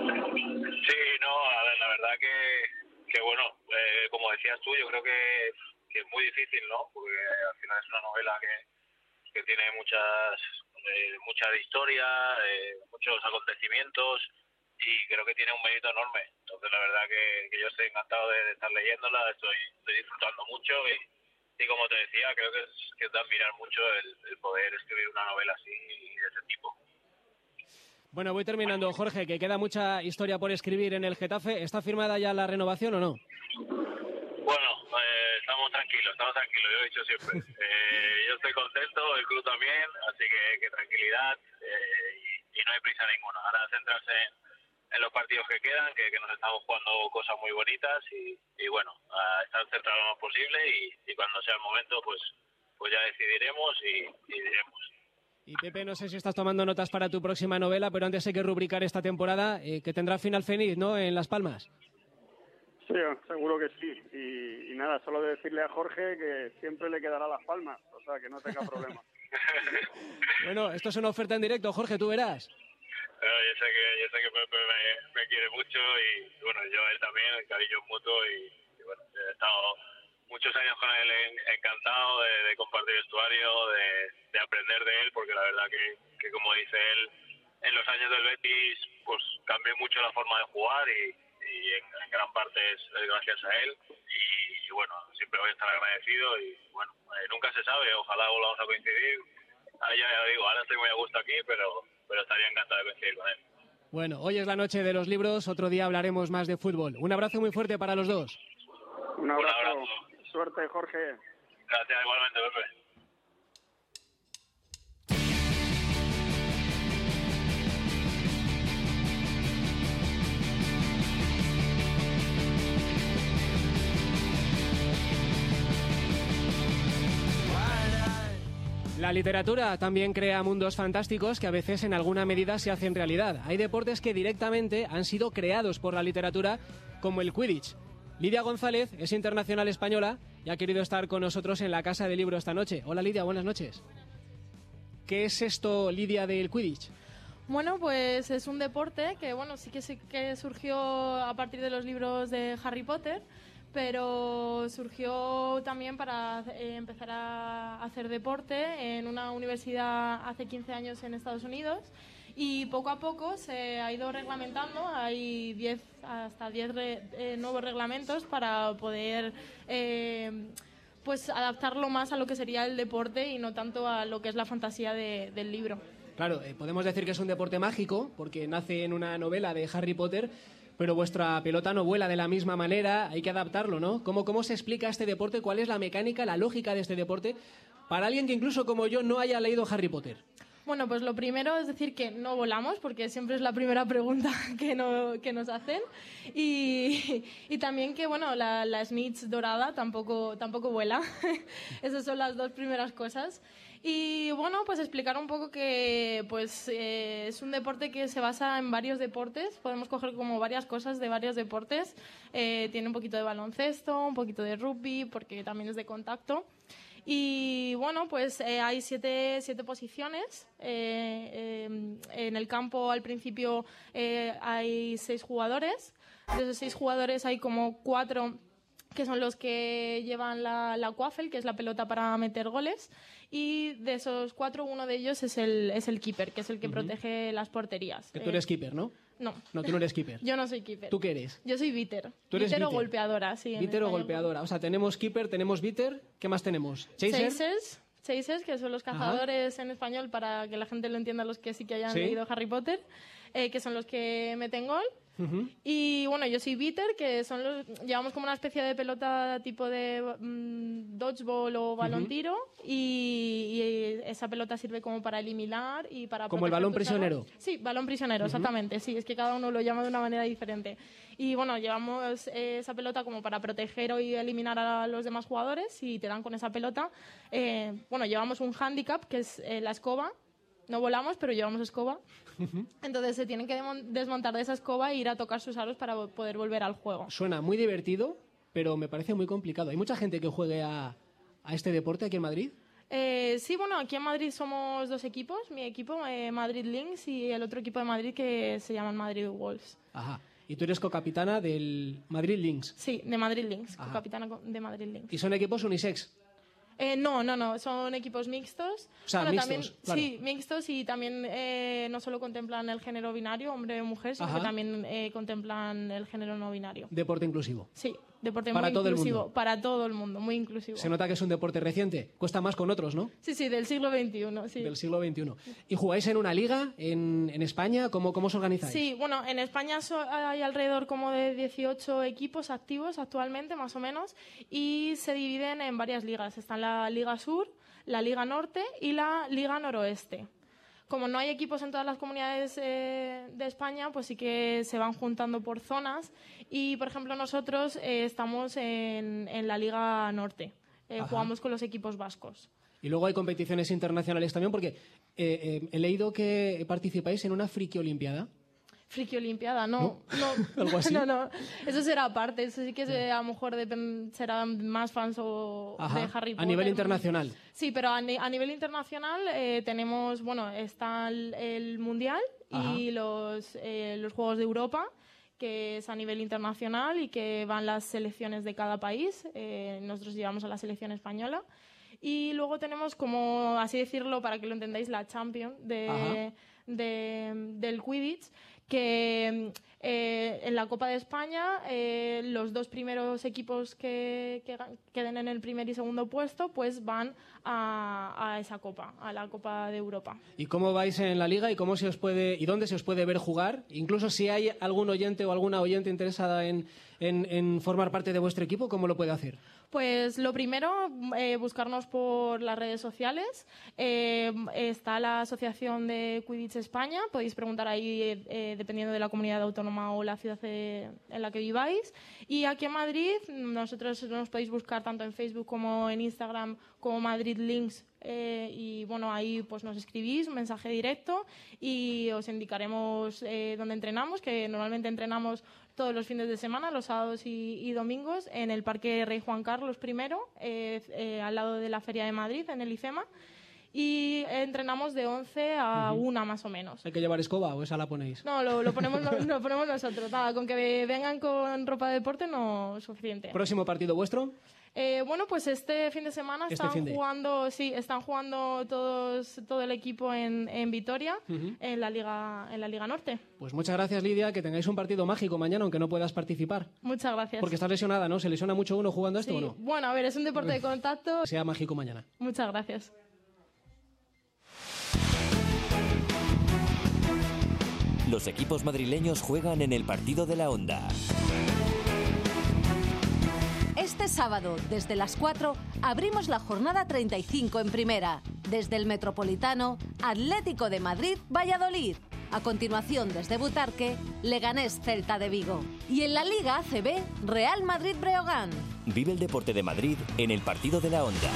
[SPEAKER 21] a ver, la verdad que, que bueno, eh, como decías tú, yo creo que, que es muy difícil, ¿no? Porque al final es una novela que, que tiene muchas eh, mucha historia, eh, muchos acontecimientos, y creo que tiene un mérito enorme. Entonces, la verdad que, que yo estoy encantado de, de estar leyéndola, estoy, estoy disfrutando mucho, y, y como te decía, creo que es, que es de admirar mucho el, el poder escribir una novela así y de ese tipo.
[SPEAKER 2] Bueno, voy terminando, Jorge, que queda mucha historia por escribir en el Getafe. ¿Está firmada ya la renovación o no?
[SPEAKER 21] Bueno, eh, estamos tranquilos, estamos tranquilos, yo lo he dicho siempre. Eh, yo estoy contento, el club también, así que, que tranquilidad, eh, y, y no hay prisa ninguna. Ahora centrarse en, en los partidos que quedan, que, que nos estamos jugando cosas muy bonitas, y, y bueno, a estar centrados lo más posible, y, y cuando sea el momento, pues, pues ya decidiremos y, y diremos.
[SPEAKER 2] Y Pepe, no sé si estás tomando notas para tu próxima novela, pero antes hay que rubricar esta temporada, eh, que tendrá final feliz, ¿no?, en Las Palmas.
[SPEAKER 22] Sí, seguro que sí. Y, y nada, solo de decirle a Jorge que siempre le quedará Las Palmas, o sea, que no tenga problema.
[SPEAKER 2] Bueno, esto es una oferta en directo, Jorge, tú verás.
[SPEAKER 21] Pero yo sé que yo sé que Pepe me, me quiere mucho, y bueno, yo a él también, el cariño es mutuo, y, y bueno, he estado muchos años con él, en, encantado de, de compartir vestuario, de, de aprender de él, porque la verdad que, que como dice él, en los años del Betis pues cambió mucho la forma de jugar, y, y en, en gran parte es, es gracias a él y, y bueno, siempre voy a estar agradecido y bueno, eh, nunca se sabe, ojalá volvamos a coincidir. Ah, ya, ya digo, ahora estoy muy a gusto aquí, pero, pero estaría encantado de coincidir con él.
[SPEAKER 2] Bueno, hoy es la noche de los libros, otro día hablaremos más de fútbol. Un abrazo muy fuerte para los dos.
[SPEAKER 22] Un abrazo. Un abrazo. Suerte, Jorge.
[SPEAKER 21] Gracias, igualmente, Pepe.
[SPEAKER 2] La literatura también crea mundos fantásticos que a veces en alguna medida se hacen realidad. Hay deportes que directamente han sido creados por la literatura, como el Quidditch. Lidia González es internacional española y ha querido estar con nosotros en la Casa del Libro esta noche. Hola Lidia, buenas noches. ¿Qué es esto, Lidia, del Quidditch?
[SPEAKER 4] Bueno, pues es un deporte que, bueno, sí que, sí que surgió a partir de los libros de Harry Potter, pero surgió también para eh, empezar a hacer deporte en una universidad hace quince años en Estados Unidos y poco a poco se ha ido reglamentando. Hay diez, hasta diez re, eh, nuevos reglamentos para poder eh, pues adaptarlo más a lo que sería el deporte y no tanto a lo que es la fantasía de, del libro.
[SPEAKER 2] Claro, eh, podemos decir que es un deporte mágico porque nace en una novela de Harry Potter, pero vuestra pelota no vuela de la misma manera, hay que adaptarlo, ¿no? ¿Cómo, cómo se explica este deporte? ¿Cuál es la mecánica, la lógica de este deporte para alguien que incluso como yo no haya leído Harry Potter?
[SPEAKER 4] Bueno, pues lo primero es decir que no volamos, porque siempre es la primera pregunta que, no, que nos hacen. Y, y también que, bueno, la, la snitch dorada tampoco, tampoco vuela. Esas son las dos primeras cosas. Y bueno, pues explicar un poco que pues eh, es un deporte que se basa en varios deportes. Podemos coger como varias cosas de varios deportes. Eh, tiene un poquito de baloncesto, un poquito de rugby, porque también es de contacto. Y bueno, pues eh, hay siete, siete posiciones. Eh, eh, en el campo al principio eh, hay seis jugadores. De esos seis jugadores hay como cuatro que son los que llevan la, la quaffle, que es la pelota para meter goles. Y de esos cuatro, uno de ellos es el, es el keeper, que es el que uh-huh. protege las porterías.
[SPEAKER 2] Que tú eres eh, keeper, ¿no?
[SPEAKER 4] No.
[SPEAKER 2] No, tú no eres keeper.
[SPEAKER 4] Yo no soy keeper.
[SPEAKER 2] ¿Tú qué eres?
[SPEAKER 4] Yo soy bitter.
[SPEAKER 2] ¿Tú eres
[SPEAKER 4] bitter o
[SPEAKER 2] bitter?
[SPEAKER 4] golpeadora, sí.
[SPEAKER 2] Bitter o golpeadora. O sea, tenemos keeper, tenemos bitter. ¿Qué más tenemos? ¿Chaser?
[SPEAKER 4] Chasers. Chasers, que son los cazadores Ajá. en español, para que la gente lo entienda, los que sí que hayan ¿Sí? leído Harry Potter, eh, que son los que meten gol. Uh-huh. Y bueno, yo soy bitter, que son los, llevamos como una especie de pelota tipo de mmm, dodgeball o balón uh-huh. tiro, y, y esa pelota sirve como para eliminar y para
[SPEAKER 2] como el balón prisionero.
[SPEAKER 4] Armas. Sí, balón prisionero, uh-huh. exactamente. Sí, es que cada uno lo llama de una manera diferente. Y bueno, llevamos eh, esa pelota como para proteger y eliminar a los demás jugadores, y te dan con esa pelota. Eh, bueno, llevamos un handicap, que es eh, la escoba. No volamos, pero llevamos escoba. Uh-huh. Entonces se tienen que desmontar de esa escoba e ir a tocar sus aros para poder volver al juego.
[SPEAKER 2] Suena muy divertido, pero me parece muy complicado. ¿Hay mucha gente que juegue a, a este deporte aquí en Madrid?
[SPEAKER 4] Eh, sí, bueno, aquí en Madrid somos dos equipos. Mi equipo, eh, Madrid Lynx, y el otro equipo de Madrid que se llama Madrid Wolves.
[SPEAKER 2] Ajá. ¿Y tú eres cocapitana del Madrid Lynx?
[SPEAKER 4] Sí, de Madrid Lynx, Ajá. cocapitana de Madrid Lynx.
[SPEAKER 2] ¿Y son equipos unisex?
[SPEAKER 4] Eh, no, no, no, son equipos mixtos.
[SPEAKER 2] O sea,
[SPEAKER 4] bueno,
[SPEAKER 2] mixtos,
[SPEAKER 4] también,
[SPEAKER 2] claro.
[SPEAKER 4] Sí, mixtos, y también eh, no solo contemplan el género binario, hombre o mujer, sino
[SPEAKER 2] Ajá.
[SPEAKER 4] que también eh, contemplan el género no binario.
[SPEAKER 2] Deporte inclusivo.
[SPEAKER 4] Sí, deporte
[SPEAKER 2] para
[SPEAKER 4] muy
[SPEAKER 2] todo
[SPEAKER 4] inclusivo.
[SPEAKER 2] El mundo.
[SPEAKER 4] Para todo el mundo, muy inclusivo.
[SPEAKER 2] Se nota que es un deporte reciente. Cuesta más con otros, ¿no?
[SPEAKER 4] Sí, sí, del siglo veintiuno, sí.
[SPEAKER 2] Del siglo veintiuno. ¿Y jugáis en una liga en, en España? ¿Cómo, ¿Cómo os organizáis?
[SPEAKER 4] Sí, bueno, en España so, hay alrededor como de dieciocho equipos activos actualmente, más o menos, y se dividen en varias ligas. Está la Liga Sur, la Liga Norte y la Liga Noroeste. Como no hay equipos en todas las comunidades eh, de España, pues sí que se van juntando por zonas, y por ejemplo nosotros eh, estamos en, en la Liga Norte, eh, jugamos con los equipos vascos.
[SPEAKER 2] Y luego hay competiciones internacionales también, porque eh, eh, he leído que participáis en una friki olimpiada.
[SPEAKER 4] Friki Olimpiada, no, no,
[SPEAKER 2] no, ¿Algo así?
[SPEAKER 4] no, no, eso será aparte, eso sí que se, a lo mejor de, serán más fans o
[SPEAKER 2] Ajá.
[SPEAKER 4] de Harry Potter.
[SPEAKER 2] A nivel internacional.
[SPEAKER 4] Sí, pero a, a nivel internacional eh, tenemos, bueno, está el, el Mundial Ajá. y los, eh, los Juegos de Europa, que es a nivel internacional y que van las selecciones de cada país. Eh, nosotros llevamos a la selección española. Y luego tenemos, como así decirlo, para que lo entendáis, la Champions de, de, del Quidditch, que eh, en la Copa de España eh, los dos primeros equipos que, que queden en el primer y segundo puesto pues van a, a esa Copa, a la Copa de Europa.
[SPEAKER 2] ¿Y cómo vais en la Liga y cómo se os puede y dónde se os puede ver jugar? Incluso si hay algún oyente o alguna oyente interesada en, en, en formar parte de vuestro equipo, ¿cómo lo puede hacer?
[SPEAKER 4] Pues lo primero, eh, buscarnos por las redes sociales. Eh, está la Asociación de Quidditch España. Podéis preguntar ahí eh, dependiendo de la comunidad autónoma o la ciudad de, en la que viváis. Y aquí en Madrid, nosotros nos podéis buscar tanto en Facebook como en Instagram como Madrid Links. Eh, y bueno, ahí pues nos escribís un mensaje directo y os indicaremos eh, dónde entrenamos, que normalmente entrenamos todos los fines de semana, los sábados y, y domingos, en el Parque Rey Juan Carlos primero, eh, eh, al lado de la Feria de Madrid, en el IFEMA, y entrenamos de once a
[SPEAKER 2] Uh-huh.
[SPEAKER 4] una más o menos.
[SPEAKER 2] ¿Hay que llevar escoba o esa la ponéis?
[SPEAKER 4] No, lo, lo, ponemos, lo, lo ponemos nosotros. Nada, con que vengan con ropa de deporte no es suficiente.
[SPEAKER 2] ¿Próximo partido vuestro?
[SPEAKER 4] Eh, bueno, pues este fin de semana
[SPEAKER 2] Este
[SPEAKER 4] están
[SPEAKER 2] finde.
[SPEAKER 4] jugando, sí, están jugando todos, todo el equipo en, en Vitoria,
[SPEAKER 2] Uh-huh.
[SPEAKER 4] en la Liga, en la Liga Norte.
[SPEAKER 2] Pues muchas gracias, Lidia, que tengáis un partido mágico mañana, aunque no puedas participar.
[SPEAKER 4] Muchas gracias.
[SPEAKER 2] Porque estás lesionada, ¿no? ¿Se lesiona mucho uno jugando esto
[SPEAKER 4] Sí.
[SPEAKER 2] o no?
[SPEAKER 4] Bueno, a ver, es un deporte de contacto.
[SPEAKER 2] Que sea mágico mañana.
[SPEAKER 4] Muchas gracias.
[SPEAKER 1] Los equipos madrileños juegan en el partido de la Onda.
[SPEAKER 17] Este sábado, desde las cuatro, abrimos la jornada treinta y cinco en Primera. Desde el Metropolitano, Atlético de Madrid, Valladolid. A continuación, desde Butarque, Leganés, Celta de Vigo. Y en la Liga A C B, Real Madrid, Breogán.
[SPEAKER 1] Vive el deporte de Madrid en el partido de la Onda.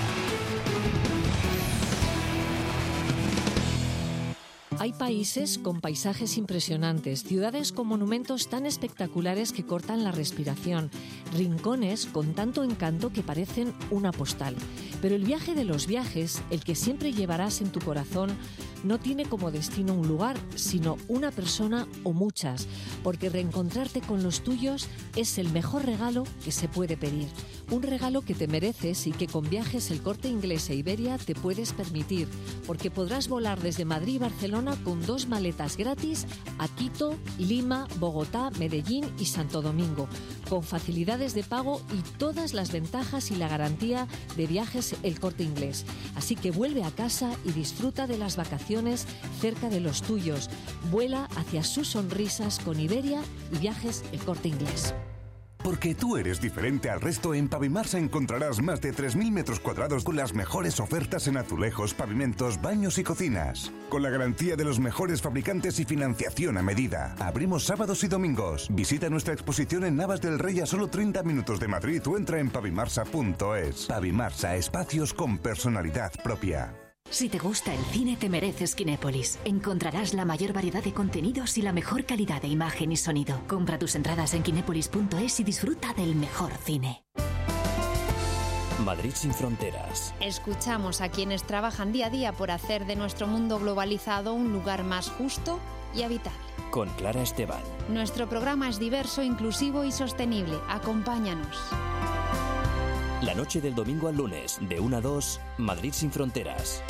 [SPEAKER 15] Hay países con paisajes impresionantes, ciudades con monumentos tan espectaculares que cortan la respiración, rincones con tanto encanto que parecen una postal. Pero el viaje de los viajes, el que siempre llevarás en tu corazón, no tiene como destino un lugar, sino una persona o muchas, porque reencontrarte con los tuyos es el mejor regalo que se puede pedir. Un regalo que te mereces y que con Viajes El Corte Inglés e Iberia te puedes permitir, porque podrás volar desde Madrid y Barcelona con dos maletas gratis a Quito, Lima, Bogotá, Medellín y Santo Domingo, con facilidades de pago y todas las ventajas y la garantía de Viajes El Corte Inglés. Así que vuelve a casa y disfruta de las vacaciones cerca de los tuyos. Vuela hacia sus sonrisas con Iberia y Viajes El Corte Inglés.
[SPEAKER 5] Porque tú eres diferente al resto, en Pavimarsa encontrarás más de tres mil metros cuadrados con las mejores ofertas en azulejos, pavimentos, baños y cocinas. Con la garantía de los mejores fabricantes y financiación a medida. Abrimos sábados y domingos. Visita nuestra exposición en Navas del Rey a solo treinta minutos de Madrid o entra en pavimarsa punto es. Pavimarsa, espacios con personalidad propia.
[SPEAKER 6] Si te gusta el cine, te mereces Kinépolis. Encontrarás la mayor variedad de contenidos y la mejor calidad de imagen y sonido. Compra tus entradas en kinépolis punto es y disfruta del mejor cine.
[SPEAKER 1] Madrid sin fronteras.
[SPEAKER 23] Escuchamos a quienes trabajan día a día por hacer de nuestro mundo globalizado un lugar más justo y habitable.
[SPEAKER 1] Con Clara Esteban.
[SPEAKER 23] Nuestro programa es diverso, inclusivo y sostenible. Acompáñanos.
[SPEAKER 1] La noche del domingo al lunes, de una a dos, Madrid sin fronteras.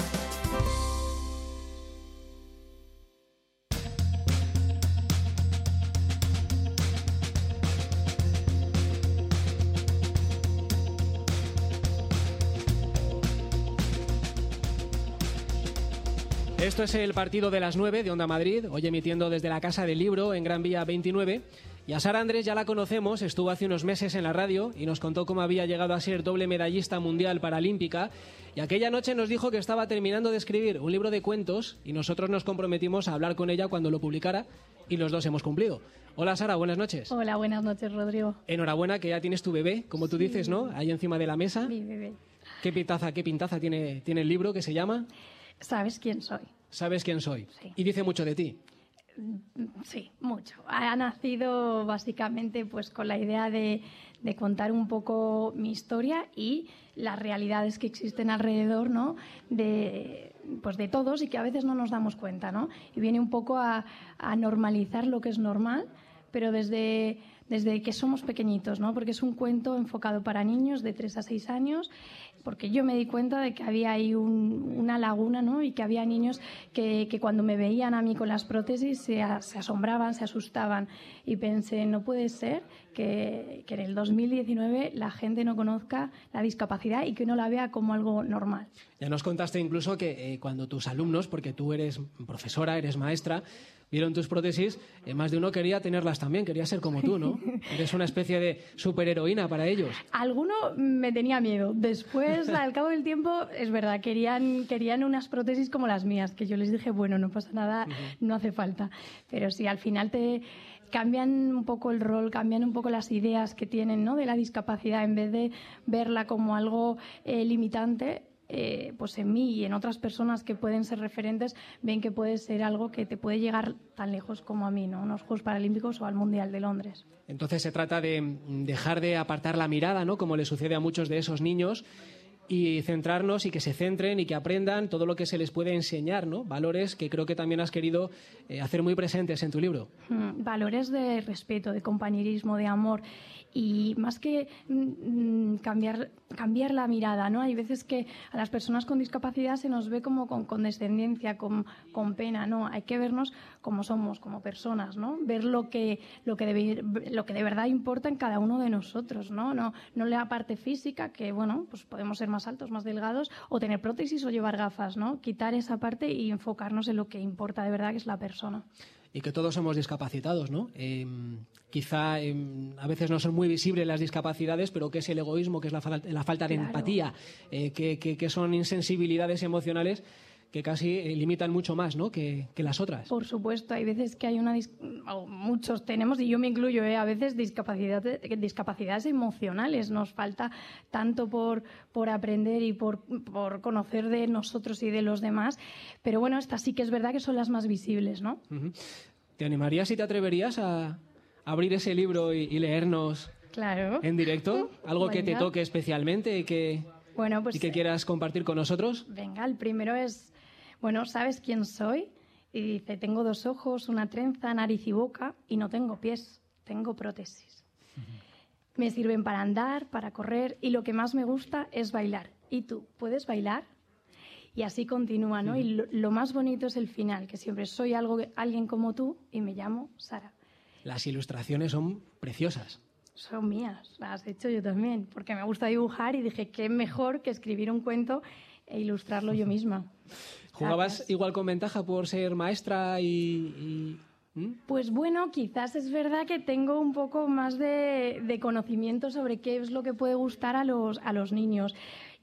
[SPEAKER 2] Esto es el partido de las nueve de Onda Madrid, hoy emitiendo desde la Casa del Libro en Gran Vía veintinueve. Y a Sara Andrés ya la conocemos, estuvo hace unos meses en la radio y nos contó cómo había llegado a ser doble medallista mundial paralímpica. Y aquella noche nos dijo que estaba terminando de escribir un libro de cuentos y nosotros nos comprometimos a hablar con ella cuando lo publicara y los dos hemos cumplido. Hola Sara, buenas noches.
[SPEAKER 24] Hola, buenas noches, Rodrigo.
[SPEAKER 2] Enhorabuena que ya tienes tu bebé, como tú
[SPEAKER 24] Sí.
[SPEAKER 2] dices, ¿no? Ahí encima de la mesa.
[SPEAKER 24] Mi bebé.
[SPEAKER 2] ¿Qué pintaza, qué pintaza tiene, tiene el libro que se llama?
[SPEAKER 24] ¿Sabes quién soy?
[SPEAKER 2] ¿Sabes quién soy?
[SPEAKER 24] Sí.
[SPEAKER 2] Y dice mucho de ti.
[SPEAKER 24] Sí, mucho. Ha nacido básicamente pues con la idea de, de contar un poco mi historia y las realidades que existen alrededor, ¿no? De, pues de todos y que a veces no nos damos cuenta, ¿no? Y viene un poco a, a normalizar lo que es normal, pero desde, desde que somos pequeñitos, ¿no? Porque es un cuento enfocado para niños de tres a seis años, porque yo me di cuenta de que había ahí un, una laguna, ¿no? Y que había niños que, que cuando me veían a mí con las prótesis se, a, se asombraban, se asustaban. Y pensé, no puede ser que, que en el dos mil diecinueve la gente no conozca la discapacidad y que no la vea como algo normal.
[SPEAKER 2] Ya nos contaste incluso que eh, cuando tus alumnos, porque tú eres profesora, eres maestra, vieron tus prótesis, eh, más de uno quería tenerlas también, quería ser como tú, ¿no? Eres una especie de superheroína para ellos.
[SPEAKER 24] Alguno me tenía miedo. Después, al cabo del tiempo, es verdad, querían, querían unas prótesis como las mías, que yo les dije, bueno, no pasa nada, uh-huh. no hace falta. Pero sí, al final te cambian un poco el rol, cambian un poco las ideas que tienen, ¿no? De la discapacidad, en vez de verla como algo eh, limitante. Eh, pues en mí y en otras personas que pueden ser referentes, ven que puede ser algo que te puede llegar tan lejos como a mí, ¿no? En los Juegos Paralímpicos o al Mundial de Londres.
[SPEAKER 2] Entonces se trata de dejar de apartar la mirada, ¿no? Como le sucede a muchos de esos niños, y centrarnos y que se centren y que aprendan todo lo que se les puede enseñar, ¿no? Valores que creo que también has querido eh, hacer muy presentes en tu libro.
[SPEAKER 24] Mm, valores de respeto, de compañerismo, de amor. Y más que mm, cambiar, cambiar la mirada, ¿no? Hay veces que a las personas con discapacidad se nos ve como con condescendencia, con, con pena, ¿no? Hay que vernos como somos, como personas, ¿no? Ver lo que, lo que, debe, lo que de verdad importa en cada uno de nosotros, ¿no? No, no la parte física, que, bueno, pues podemos ser más altos, más delgados, o tener prótesis o llevar gafas, ¿no? Quitar esa parte y enfocarnos en lo que importa de verdad, que es la persona.
[SPEAKER 2] Y que todos somos discapacitados, ¿no? Eh, quizá eh, a veces no son muy visibles las discapacidades, pero que es el egoísmo, que es la, fal- la falta de
[SPEAKER 24] Claro.
[SPEAKER 2] empatía, eh, que, que, que son insensibilidades emocionales que casi eh, limitan mucho más, ¿no? que, que las otras.
[SPEAKER 24] Por supuesto, hay veces que hay una... dis- o muchos tenemos, y yo me incluyo, ¿eh? A veces discapacidad, discapacidades emocionales. Nos falta tanto por, por aprender y por, por conocer de nosotros y de los demás. Pero bueno, estas sí que es verdad que son las más visibles, ¿no?
[SPEAKER 2] Uh-huh. ¿Te animarías y te atreverías a abrir ese libro y, y leernos
[SPEAKER 24] Claro.
[SPEAKER 2] en directo? Algo que te
[SPEAKER 24] Venga.
[SPEAKER 2] toque especialmente y que,
[SPEAKER 24] Bueno, pues
[SPEAKER 2] y que quieras compartir con nosotros.
[SPEAKER 24] venga, el primero es, bueno, ¿sabes quién soy? Y dice, tengo dos ojos, una trenza, nariz y boca, y no tengo pies, tengo prótesis. Me sirven para andar, para correr, y lo que más me gusta es bailar. ¿Y tú, puedes bailar? Y así continúa, ¿no? Y lo, lo más bonito es el final, que siempre soy algo, alguien como tú y me llamo Sara.
[SPEAKER 2] Las ilustraciones son preciosas.
[SPEAKER 24] Son mías, las he hecho yo también, porque me gusta dibujar y dije, qué mejor que escribir un cuento e ilustrarlo yo misma.
[SPEAKER 2] ¿Jugabas igual con ventaja por ser maestra y...? y... ¿Mm?
[SPEAKER 24] Pues bueno, quizás es verdad que tengo un poco más de, de conocimiento sobre qué es lo que puede gustar a los, a los niños.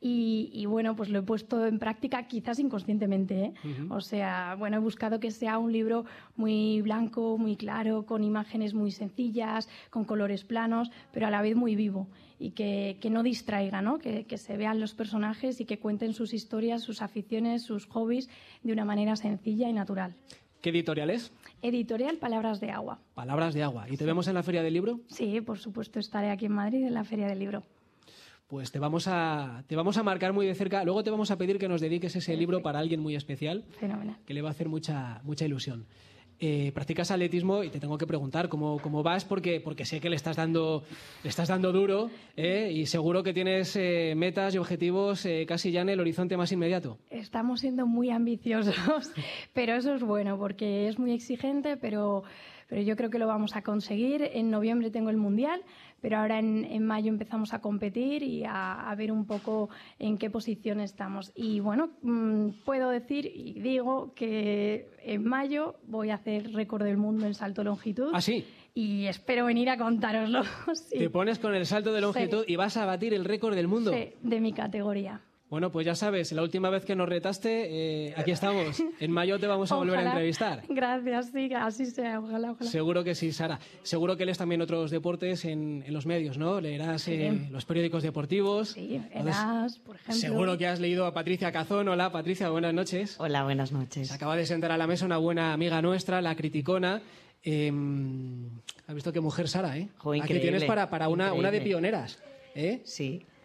[SPEAKER 24] Y, y bueno, pues lo he puesto en práctica quizás inconscientemente, ¿eh?
[SPEAKER 7] Ujú.
[SPEAKER 24] O sea, bueno, he buscado que sea un libro muy blanco, muy claro, con imágenes muy sencillas, con colores planos, pero a la vez muy vivo. Y que, que no distraiga, ¿no? Que, que se vean los personajes y que cuenten sus historias, sus aficiones, sus hobbies de una manera sencilla y natural.
[SPEAKER 2] ¿Qué editorial es?
[SPEAKER 24] Editorial Palabras de Agua.
[SPEAKER 2] Palabras de Agua. ¿Y te vemos en la Feria del Libro?
[SPEAKER 24] Sí, por supuesto, estaré aquí en Madrid en la Feria del Libro.
[SPEAKER 2] Pues te vamos a, te vamos a marcar muy de cerca. Luego te vamos a pedir que nos dediques ese libro para alguien muy especial,
[SPEAKER 24] Fenomenal.
[SPEAKER 2] que le va a hacer mucha, mucha ilusión. Eh, practicas atletismo y te tengo que preguntar cómo, cómo vas, porque, porque sé que le estás dando, le estás dando duro, ¿eh? Y seguro que tienes eh, metas y objetivos eh, casi ya en el horizonte más inmediato.
[SPEAKER 24] Estamos siendo muy ambiciosos, pero eso es bueno porque es muy exigente, pero, pero yo creo que lo vamos a conseguir. En noviembre tengo el Mundial, pero ahora en, en mayo empezamos a competir y a, a ver un poco en qué posición estamos. Y bueno, mmm, puedo decir y digo que en mayo voy a hacer récord del mundo en salto de longitud.
[SPEAKER 2] ¿Ah, sí?
[SPEAKER 24] Y espero venir a contároslo. Sí.
[SPEAKER 2] Te pones con el salto de longitud
[SPEAKER 24] Sí.
[SPEAKER 2] y vas a batir el récord del mundo.
[SPEAKER 24] Sí, de mi categoría.
[SPEAKER 2] Bueno, pues ya sabes, la última vez que nos retaste, eh, aquí estamos. En mayo te vamos a volver
[SPEAKER 24] Ojalá.
[SPEAKER 2] a entrevistar.
[SPEAKER 24] Gracias, sí, así sea, ojalá, ojalá.
[SPEAKER 2] Seguro que sí, Sara. Seguro que lees también otros deportes en, en los medios, ¿no? Leerás eh,
[SPEAKER 24] Sí.
[SPEAKER 2] los periódicos deportivos.
[SPEAKER 24] Sí,
[SPEAKER 2] Entonces,
[SPEAKER 24] Eras, por ejemplo.
[SPEAKER 2] seguro que has leído a Patricia Cazón. Hola, Patricia, buenas noches.
[SPEAKER 8] Hola, buenas noches.
[SPEAKER 2] Se acaba de sentar a la mesa una buena amiga nuestra, la criticona. Eh, ¿Has visto qué mujer, Sara, eh?
[SPEAKER 8] Jo,
[SPEAKER 2] Aquí
[SPEAKER 8] increíble,
[SPEAKER 2] tienes para, para una, una de
[SPEAKER 8] increíble.
[SPEAKER 2] pioneras, ¿eh?
[SPEAKER 8] Sí.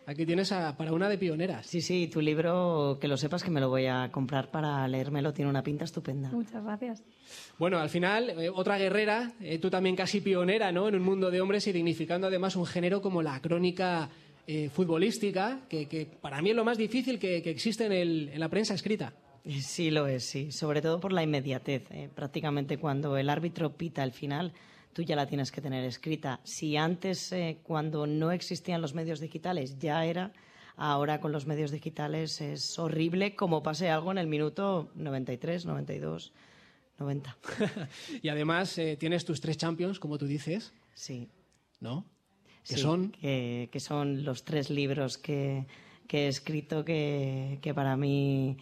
[SPEAKER 2] Aquí tienes a, para una de pioneras.
[SPEAKER 7] Sí, sí, tu libro, que lo sepas que me lo voy a comprar para leérmelo, tiene una pinta estupenda.
[SPEAKER 24] Muchas gracias.
[SPEAKER 2] Bueno, al final, eh, otra guerrera, eh, tú también casi pionera, ¿no?, en un mundo de hombres y dignificando además un género como la crónica eh, futbolística, que, que para mí es lo más difícil que, que existe en, el, en la prensa escrita.
[SPEAKER 7] Sí, lo es, sí. Sobre todo por la inmediatez. Eh. Prácticamente cuando el árbitro pita el final, tú ya la tienes que tener escrita. Si antes, eh, cuando no existían los medios digitales, ya era, ahora con los medios digitales es horrible como pase algo en el minuto noventa y tres, noventa y dos, noventa.
[SPEAKER 2] Y además eh, tienes tus tres Champions, como tú dices.
[SPEAKER 7] Sí.
[SPEAKER 2] ¿No? ¿Qué
[SPEAKER 7] Sí,
[SPEAKER 2] son?
[SPEAKER 7] Que, que son los tres libros que, que he escrito que, que para mí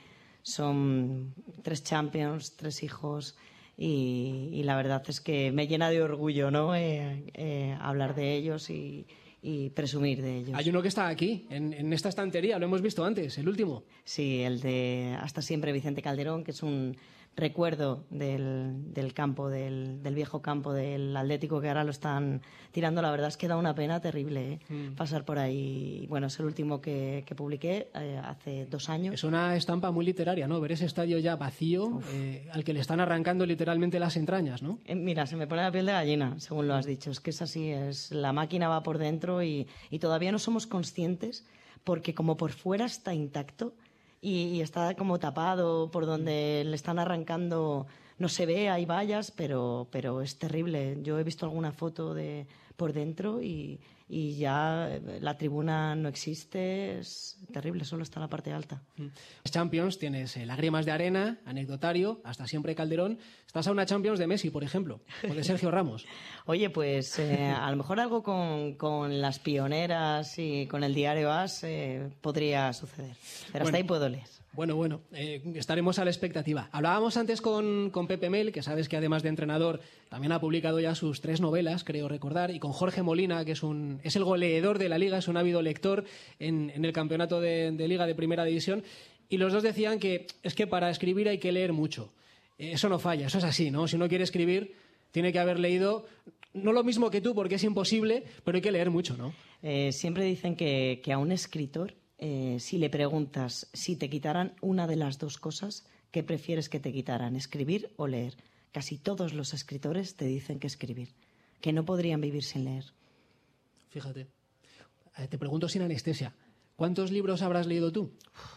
[SPEAKER 7] son tres Champions, tres hijos, y, y la verdad es que me llena de orgullo, ¿no?, eh, eh, hablar de ellos y, y presumir de ellos.
[SPEAKER 2] Hay uno que está aquí, en, en esta estantería, lo hemos visto antes, el último.
[SPEAKER 7] Sí, el de Hasta siempre, Vicente Calderón, que es un recuerdo del, del campo, del, del viejo campo del Atlético, que ahora lo están tirando. La verdad es que da una pena terrible, ¿eh?
[SPEAKER 2] Mm.
[SPEAKER 7] pasar por ahí. Bueno, es el último que, que publiqué eh, hace dos años.
[SPEAKER 2] Es una estampa muy literaria, ¿no? Ver ese estadio ya vacío, eh, al que le están arrancando literalmente las entrañas, ¿no?
[SPEAKER 7] Eh, mira, se me pone la piel de gallina, según lo has dicho. Es que es así, es la máquina va por dentro y, y todavía no somos conscientes porque como por fuera está intacto y, y está como tapado por donde le están arrancando, no se ve, hay vallas, pero, pero es terrible. Yo he visto alguna foto de por dentro y, y ya la tribuna no existe, es terrible, solo está la parte alta.
[SPEAKER 2] Champions, tienes eh, Lágrimas de arena, Anecdotario, Hasta siempre Calderón. Estás a una Champions de Messi, por ejemplo, o de Sergio Ramos.
[SPEAKER 7] Oye, pues eh, a lo mejor algo con, con las pioneras y con el diario As eh, podría suceder, pero
[SPEAKER 2] Bueno.
[SPEAKER 7] hasta ahí puedo leer.
[SPEAKER 2] Bueno, bueno, eh, estaremos a la expectativa. Hablábamos antes con, con Pepe Mel, que sabes que además de entrenador también ha publicado ya sus tres novelas, creo recordar, y con Jorge Molina, que es un es el goleador de la Liga, es un ávido lector en, en el campeonato de, de Liga de Primera División, y los dos decían que es que para escribir hay que leer mucho. Eh, eso no falla, eso es así, ¿no? Si uno quiere escribir, tiene que haber leído, no lo mismo que tú, porque es imposible, pero hay que leer mucho, ¿no?
[SPEAKER 7] Eh, siempre dicen que, que a un escritor, eh, si le preguntas si te quitaran una de las dos cosas, ¿qué prefieres que te quitaran, escribir o leer? Casi todos los escritores te dicen que escribir, que no podrían vivir sin leer.
[SPEAKER 2] Fíjate. Eh, te pregunto sin anestesia, ¿cuántos libros habrás leído tú?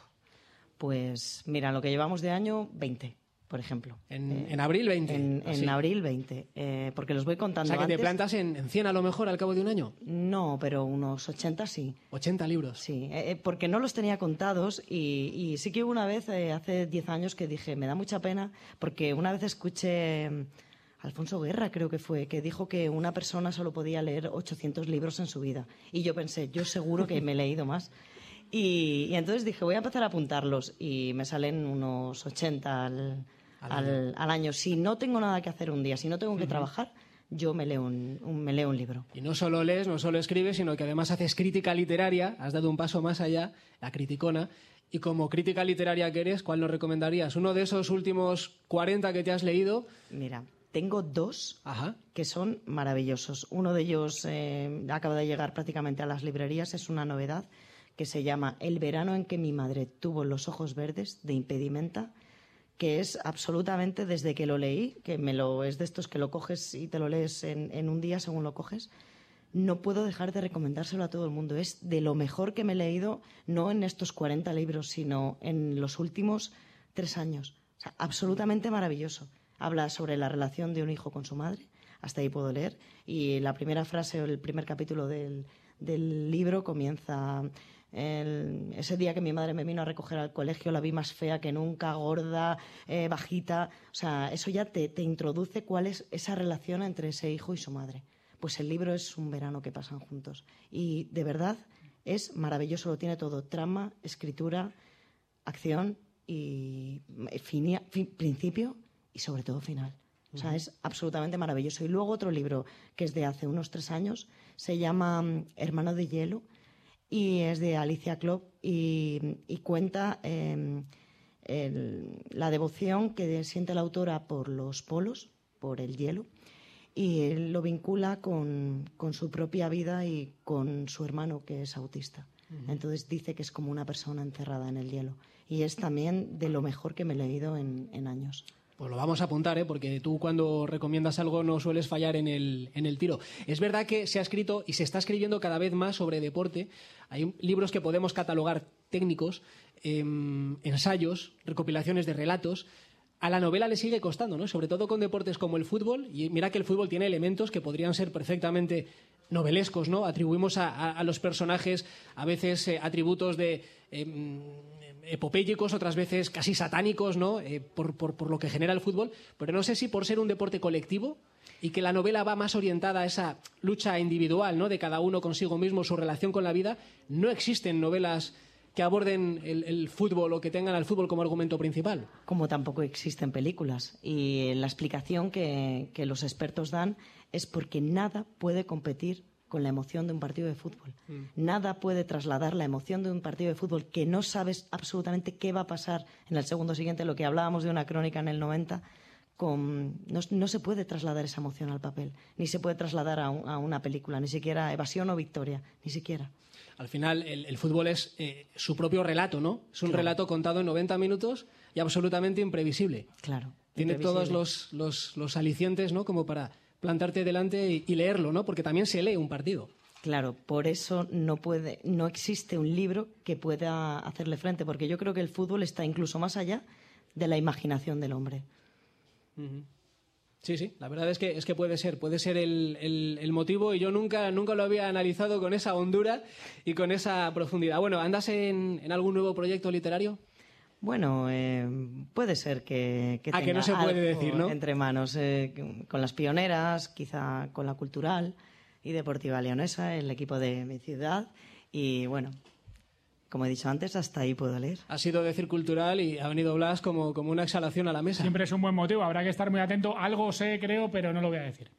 [SPEAKER 7] Pues mira, lo que llevamos de año, veinte, por ejemplo.
[SPEAKER 2] En,
[SPEAKER 7] Eh,
[SPEAKER 2] en abril veinte.
[SPEAKER 7] En,
[SPEAKER 2] así.
[SPEAKER 7] en abril veinte, eh, porque los voy
[SPEAKER 2] O
[SPEAKER 7] contando
[SPEAKER 2] sea, que te
[SPEAKER 7] antes.
[SPEAKER 2] plantas en, en cien a lo mejor al cabo de un año.
[SPEAKER 7] No, pero unos ochenta sí.
[SPEAKER 2] ochenta libros.
[SPEAKER 7] Sí, eh, eh, porque no los tenía contados y, y sí que hubo una vez, eh, hace diez años, que dije, me da mucha pena, porque una vez escuché mm, Alfonso Guerra, creo que fue, que dijo que una persona solo podía leer ochocientos libros en su vida. Y yo pensé, yo seguro que me he leído más. Y, y entonces dije, voy a empezar a apuntarlos y me salen unos ochenta al,
[SPEAKER 2] Al
[SPEAKER 7] al, al año. Si no tengo nada que hacer un día, si no tengo que
[SPEAKER 2] Ujú.
[SPEAKER 7] trabajar, yo me leo un, un- me leo un libro.
[SPEAKER 2] Y no solo lees, no solo escribes, sino que además haces crítica literaria, has dado un paso más allá, la criticona. Y como crítica literaria que eres, ¿cuál nos recomendarías? ¿Uno de esos últimos cuarenta que te has leído?
[SPEAKER 7] Mira, tengo dos
[SPEAKER 2] Ajá.
[SPEAKER 7] que son maravillosos. Uno de ellos eh, acaba de llegar prácticamente a las librerías, es una novedad que se llama El verano en que mi madre tuvo los ojos verdes, de Impedimenta, que es absolutamente, desde que lo leí, que me lo es de estos que lo coges y te lo lees en, en un día según lo coges, no puedo dejar de recomendárselo a todo el mundo. Es de lo mejor que me he leído, no en estos cuarenta libros, sino en los últimos tres años. O sea, absolutamente maravilloso. Habla sobre la relación de un hijo con su madre, hasta ahí puedo leer, y la primera frase o el primer capítulo del, del libro comienza... El- ese día que mi madre me vino a recoger al colegio la vi más fea que nunca, gorda, eh, bajita. O sea, eso ya te, te introduce cuál es esa relación entre ese hijo y su madre. Pues el libro es un verano que pasan juntos. Y de verdad es maravilloso, lo tiene todo. Trama, escritura, acción y eh, finia- fin- principio y sobre todo final. O sea,
[SPEAKER 2] Ujú.
[SPEAKER 7] es absolutamente maravilloso. Y luego otro libro que es de hace unos tres años, se llama mm, Hermano de hielo, y es de Alicia Klopp y, y cuenta eh, el- la devoción que siente la autora por los polos, por el hielo, y lo vincula con, con su propia vida y con su hermano, que es autista. Uh-huh. Entonces dice que es como una persona encerrada en el hielo. Y es también de lo mejor que me he leído en, en años.
[SPEAKER 2] Pues lo vamos a apuntar, ¿eh? Porque tú cuando recomiendas algo no sueles fallar en el, en el tiro. Es verdad que se ha escrito y se está escribiendo cada vez más sobre deporte. Hay libros que podemos catalogar técnicos, eh, ensayos, recopilaciones de relatos. A la novela le sigue costando, ¿no? Sobre todo con deportes como el fútbol. Y mira que el fútbol tiene elementos que podrían ser perfectamente novelescos, ¿no? Atribuimos a, a, a los personajes a veces eh, atributos de... Eh, epopélicos, otras veces casi satánicos, ¿no? Eh, por, por, por lo que genera el fútbol, pero no sé si por ser un deporte colectivo y que la novela va más orientada a esa lucha individual, ¿no? De cada uno consigo mismo, su relación con la vida, no existen novelas que aborden el, el fútbol o que tengan al fútbol como argumento principal.
[SPEAKER 7] Como tampoco existen películas. Y la explicación que, que los expertos dan es porque nada puede competir con la emoción de un partido de fútbol. Mm. Nada puede trasladar la emoción de un partido de fútbol que no sabes absolutamente qué va a pasar en el segundo siguiente. Lo que hablábamos de una crónica en el noventa, con, no, no se puede trasladar esa emoción al papel, ni se puede trasladar a, un, a una película, ni siquiera evasión o victoria, ni siquiera.
[SPEAKER 2] Al final, el, el fútbol es eh, su propio relato, ¿no? Es un claro. relato contado en noventa minutos y absolutamente imprevisible.
[SPEAKER 7] Claro.
[SPEAKER 2] Tiene todos los, los, los alicientes, ¿no? Como para plantarte delante y, y leerlo, ¿no? Porque también se lee un partido.
[SPEAKER 7] Claro, por eso no puede, no existe un libro que pueda hacerle frente, porque yo creo que el fútbol está incluso más allá de la imaginación del hombre.
[SPEAKER 2] Uh-huh. Sí, sí, la verdad es que es que puede ser, puede ser el, el, el motivo, y yo nunca, nunca lo había analizado con esa hondura y con esa profundidad. Bueno, ¿andas en, en algún nuevo proyecto literario?
[SPEAKER 7] Bueno, eh, puede ser que, que
[SPEAKER 2] ah,
[SPEAKER 7] tenga
[SPEAKER 2] que no se puede decir, ¿no?
[SPEAKER 7] Entre manos, eh, con las pioneras, quizá con la Cultural y Deportiva Leonesa, el equipo de mi ciudad, y bueno, como he dicho antes, hasta ahí puedo leer.
[SPEAKER 2] Ha sido decir Cultural y ha venido Blas como, como una exhalación a la mesa.
[SPEAKER 19] Siempre es un buen motivo, habrá que estar muy atento. Algo sé, creo, pero no lo voy a decir.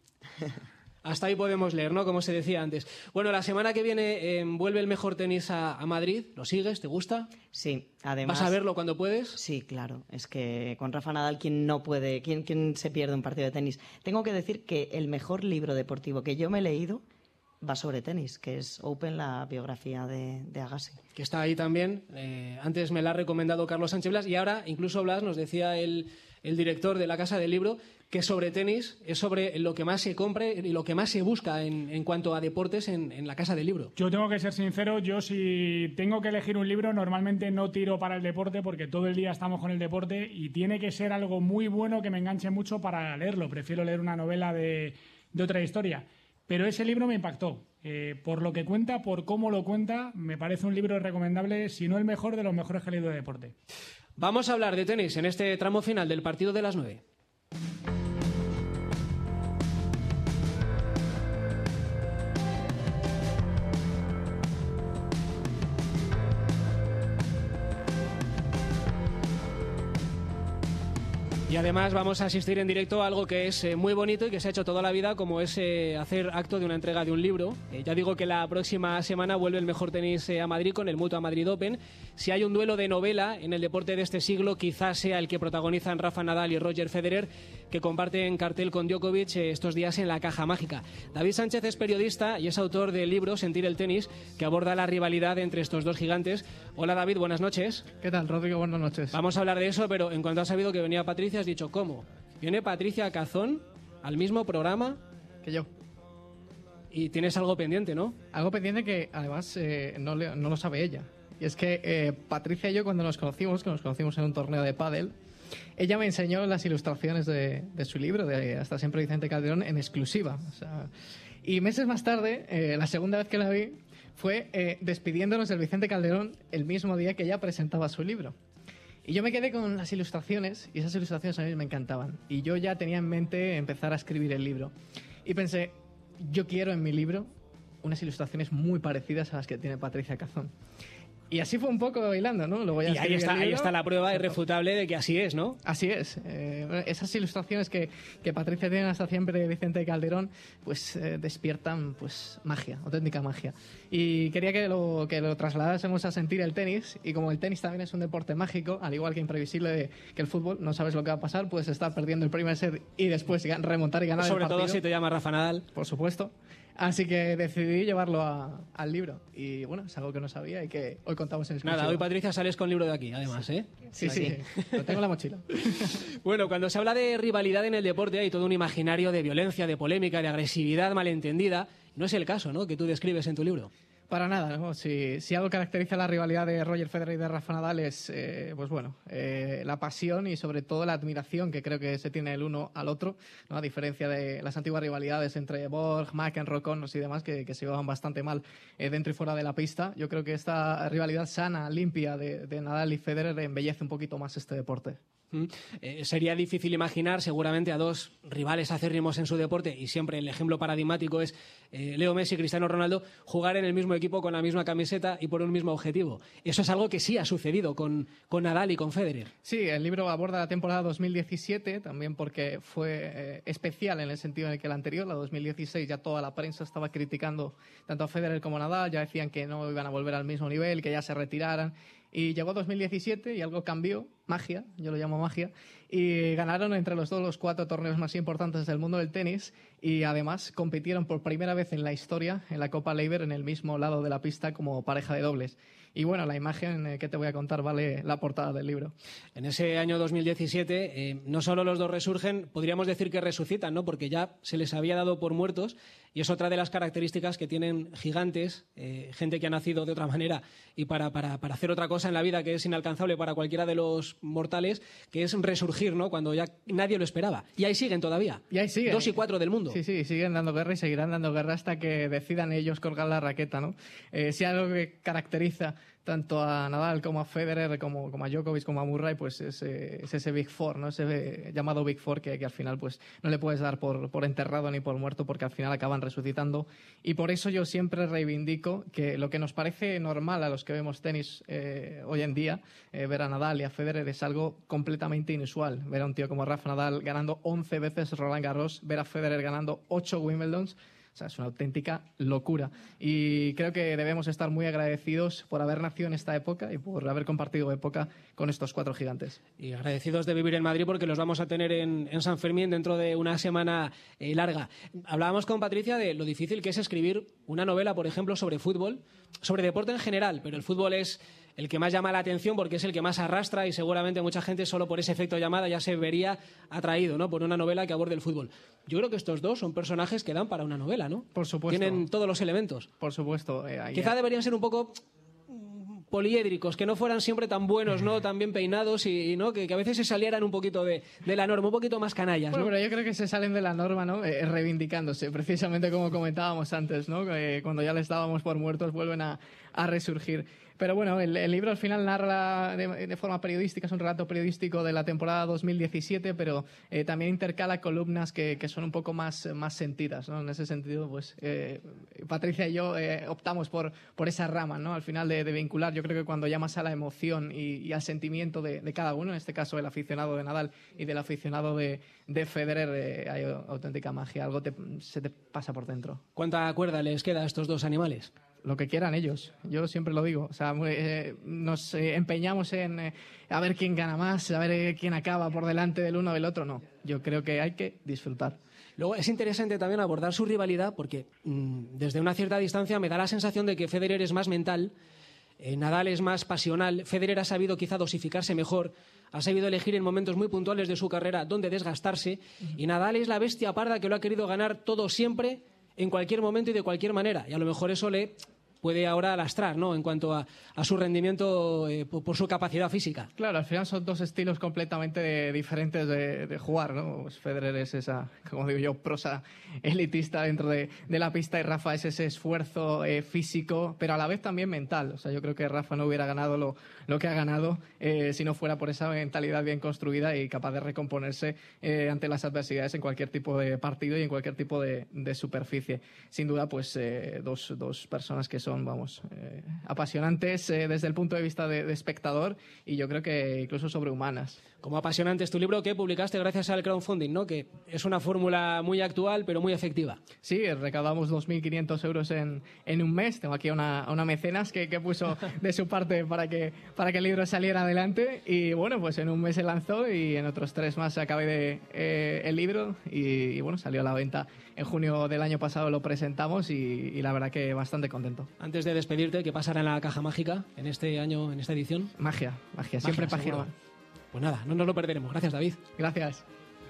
[SPEAKER 2] Hasta ahí podemos leer, ¿no? Como se decía antes. Bueno, la semana que viene eh, vuelve el Mejor Tenis a, a Madrid. ¿Lo sigues? ¿Te gusta?
[SPEAKER 7] Sí, además...
[SPEAKER 2] ¿Vas a verlo cuando puedes?
[SPEAKER 7] Sí, claro. Es que con Rafa Nadal, ¿quién no puede? ¿Quién, quién se pierde un partido de tenis? Tengo que decir que el mejor libro deportivo que yo me he leído va sobre tenis, que es Open, la biografía de, de Agassi.
[SPEAKER 2] Que está ahí también. Eh, antes me la ha recomendado Carlos Sánchez Blas, y ahora incluso Blas nos decía el, el director de la Casa del Libro que sobre tenis es sobre lo que más se compra y lo que más se busca en, en cuanto a deportes en, en la Casa del Libro.
[SPEAKER 19] Yo tengo que ser sincero, yo si tengo que elegir un libro normalmente no tiro para el deporte, porque todo el día estamos con el deporte y tiene que ser algo muy bueno que me enganche mucho para leerlo. Prefiero leer una novela de, de otra historia. Pero ese libro me impactó. Eh, por lo que cuenta, por cómo lo cuenta, me parece un libro recomendable, si no el mejor, de los mejores que he leído de deporte.
[SPEAKER 2] Vamos a hablar de tenis en este tramo final del partido de las nueve. Y además vamos a asistir en directo a algo que es eh, muy bonito y que se ha hecho toda la vida, como es eh, hacer acto de una entrega de un libro. Eh, ya digo que la próxima semana vuelve el Mejor Tenis eh, a Madrid con el Mutua Madrid Open. Si hay un duelo de novela en el deporte de este siglo, quizás sea el que protagonizan Rafa Nadal y Roger Federer, que comparten cartel con Djokovic eh, estos días en la Caja Mágica. David Sánchez es periodista y es autor del libro Sentir el tenis, que aborda la rivalidad entre estos dos gigantes. Hola David, buenas noches.
[SPEAKER 8] ¿Qué tal, Rodrigo? Buenas noches.
[SPEAKER 2] Vamos a hablar de eso, pero en cuanto has sabido que venía Patricia, has dicho, ¿cómo? ¿Viene Patricia Cazón al mismo programa?
[SPEAKER 8] Que yo.
[SPEAKER 2] Y tienes algo pendiente, ¿no?
[SPEAKER 8] Algo pendiente que además eh, no, le, no lo sabe ella. Y es que eh, Patricia y yo, cuando nos conocimos, que nos conocimos en un torneo de pádel, ella me enseñó las ilustraciones de, de su libro, de Hasta siempre Vicente Calderón, en exclusiva. O sea, y meses más tarde, eh, la segunda vez que la vi, fue eh, despidiéndonos del Vicente Calderón el mismo día que ella presentaba su libro. Y yo me quedé con las ilustraciones, y esas ilustraciones a mí me encantaban. Y yo ya tenía en mente empezar a escribir el libro. Y pensé, yo quiero en mi libro unas ilustraciones muy parecidas a las que tiene Patricia Cazón. Y así fue un poco hilando, ¿no? Lo voy a
[SPEAKER 2] y ahí está, ahí está la prueba irrefutable de que así es, ¿no?
[SPEAKER 8] Así es. Eh, esas ilustraciones que, que Patricia tiene hasta siempre de Vicente Calderón, pues eh, despiertan pues magia, auténtica magia. Y quería que lo, que lo trasladásemos a sentir el tenis. Y como el tenis también es un deporte mágico, al igual que imprevisible que el fútbol, no sabes lo que va a pasar, puedes estar perdiendo el primer set y después remontar y ganar
[SPEAKER 2] Sobre
[SPEAKER 8] el partido.
[SPEAKER 2] todo si te llama Rafa Nadal.
[SPEAKER 8] Por supuesto. Así que decidí llevarlo a, al libro. Y bueno, es algo que no sabía y que hoy contamos en exclusiva.
[SPEAKER 2] Nada, hoy Patricia sales con libro de aquí, además, ¿eh?
[SPEAKER 8] Sí, sí, sí. Lo tengo en la mochila.
[SPEAKER 2] Bueno, cuando se habla de rivalidad en el deporte hay todo un imaginario de violencia, de polémica, de agresividad malentendida. No es el caso, ¿no?, que tú describes en tu libro.
[SPEAKER 8] Para nada, ¿no? Si, si algo caracteriza la rivalidad de Roger Federer y de Rafa Nadal es, eh, pues bueno, eh, la pasión y sobre todo la admiración que creo que se tiene el uno al otro, ¿no? A diferencia de las antiguas rivalidades entre Borg, McEnroe, Connors y demás, que, que se llevaban bastante mal eh, dentro y fuera de la pista. Yo creo que esta rivalidad sana, limpia de, de Nadal y Federer embellece un poquito más este deporte.
[SPEAKER 2] Eh, sería difícil imaginar seguramente a dos rivales acérrimos en su deporte, y siempre el ejemplo paradigmático es eh, Leo Messi y Cristiano Ronaldo, jugar en el mismo equipo con la misma camiseta y por un mismo objetivo. Eso es algo que sí ha sucedido con, con Nadal y con Federer.
[SPEAKER 8] Sí, el libro aborda la temporada dos mil diecisiete también porque fue eh, especial en el sentido en el que la anterior, la dos mil dieciséis, ya toda la prensa estaba criticando tanto a Federer como a Nadal, ya decían que no iban a volver al mismo nivel, que ya se retiraran. Y llegó dos mil diecisiete y algo cambió, magia, yo lo llamo magia, y ganaron entre los dos los cuatro torneos más importantes del mundo del tenis y además compitieron por primera vez en la historia en la Copa Laver en el mismo lado de la pista como pareja de dobles. Y bueno, la imagen que te voy a contar vale la portada del libro.
[SPEAKER 2] En ese año dos mil diecisiete eh, no solo los dos resurgen, podríamos decir que resucitan, ¿no?, porque ya se les había dado por muertos, y es otra de las características que tienen gigantes, eh, gente que ha nacido de otra manera y para, para, para hacer otra cosa en la vida que es inalcanzable para cualquiera de los mortales, que es resurgir, ¿no?, cuando ya nadie lo esperaba. Y ahí siguen todavía.
[SPEAKER 8] Y ahí siguen.
[SPEAKER 2] Dos y cuatro del mundo.
[SPEAKER 8] Sí, sí, siguen dando guerra y seguirán dando guerra hasta que decidan ellos colgar la raqueta, ¿no? Eh, si algo que caracteriza tanto a Nadal como a Federer, como, como a Djokovic, como a Murray, pues es, es ese Big Four, ¿no? Ese llamado Big Four que, que al final pues no le puedes dar por, por enterrado ni por muerto, porque al final acaban resucitando. Y por eso yo siempre reivindico que lo que nos parece normal a los que vemos tenis eh, hoy en día, eh, ver a Nadal y a Federer, es algo completamente inusual. Ver a un tío como Rafa Nadal ganando once veces Roland Garros, ver a Federer ganando ocho Wimbledons. O sea, es una auténtica locura. Y creo que debemos estar muy agradecidos por haber nacido en esta época y por haber compartido época con estos cuatro gigantes.
[SPEAKER 2] Y agradecidos de vivir en Madrid porque los vamos a tener en, en San Fermín dentro de una semana eh, larga. Hablábamos con Patricia de lo difícil que es escribir una novela, por ejemplo, sobre fútbol, sobre deporte en general, pero el fútbol es el que más llama la atención porque es el que más arrastra y seguramente mucha gente solo por ese efecto llamada ya se vería atraído, ¿no?, por una novela que aborde el fútbol. Yo creo que estos dos son personajes que dan para una novela, ¿no?
[SPEAKER 8] Por supuesto.
[SPEAKER 2] Tienen todos los elementos.
[SPEAKER 8] Por supuesto. Eh,
[SPEAKER 2] Quizá hay... deberían ser un poco poliédricos, que no fueran siempre tan buenos, ¿no?, tan bien peinados y, y ¿no?, que, que a veces se salieran un poquito de, de la norma, un poquito más canallas, ¿no?
[SPEAKER 8] Bueno, pero yo creo que se salen de la norma, ¿no?, eh, reivindicándose, precisamente como comentábamos antes, ¿no?, que cuando ya les dábamos por muertos vuelven a, a resurgir. Pero bueno, el, el libro al final narra de, de forma periodística, es un relato periodístico de la temporada dos mil diecisiete, pero eh, también intercala columnas que, que son un poco más, más sentidas, ¿no? En ese sentido, pues eh, Patricia y yo eh, optamos por, por esa rama, ¿no?, al final de, de vincular. Yo creo que cuando llamas a la emoción y, y al sentimiento de, de cada uno, en este caso el aficionado de Nadal y del aficionado de, de Federer, eh, hay auténtica magia, algo te, se te pasa por dentro.
[SPEAKER 2] ¿Cuánta cuerda les queda a estos dos animales?
[SPEAKER 8] Lo que quieran ellos, yo siempre lo digo. O sea, eh, nos eh, empeñamos en eh, a ver quién gana más, a ver eh, quién acaba por delante del uno o del otro. No, yo creo que hay que disfrutar.
[SPEAKER 2] Luego es interesante también abordar su rivalidad porque mmm, desde una cierta distancia me da la sensación de que Federer es más mental, eh, Nadal es más pasional. Federer ha sabido quizá dosificarse mejor, ha sabido elegir en momentos muy puntuales de su carrera dónde desgastarse, uh-huh. y Nadal es la bestia parda que lo ha querido ganar todo siempre, en cualquier momento y de cualquier manera. Y a lo mejor eso le puede ahora lastrar, ¿no?, en cuanto a, a su rendimiento eh, por, por su capacidad física.
[SPEAKER 8] Claro, al final son dos estilos completamente de, diferentes de, de jugar, ¿no? Pues Federer es esa, como digo yo, prosa elitista dentro de, de la pista, y Rafa es ese esfuerzo eh, físico, pero a la vez también mental. O sea, yo creo que Rafa no hubiera ganado lo, lo que ha ganado eh, si no fuera por esa mentalidad bien construida y capaz de recomponerse eh, ante las adversidades en cualquier tipo de partido y en cualquier tipo de, de superficie. Sin duda, pues eh, dos, dos personas que son son, vamos, eh, apasionantes eh, desde el punto de vista de, de espectador y yo creo que incluso sobrehumanas.
[SPEAKER 2] Como apasionante es tu libro que publicaste gracias al crowdfunding, ¿no? Que es una fórmula muy actual pero muy efectiva.
[SPEAKER 8] Sí, recaudamos dos mil quinientos euros en, en un mes. Tengo aquí a una, a una mecenas que, que puso de su parte para que, para que el libro saliera adelante y bueno, pues en un mes se lanzó y en otros tres más acabé de, eh, el libro y, y bueno, salió a la venta. En junio del año pasado lo presentamos y, y la verdad que bastante contento.
[SPEAKER 2] Antes de despedirte, ¿qué pasará en la caja mágica en este año, en esta edición?
[SPEAKER 8] Magia, magia, siempre página.
[SPEAKER 2] Pues nada, no nos lo perderemos. Gracias, David.
[SPEAKER 8] Gracias.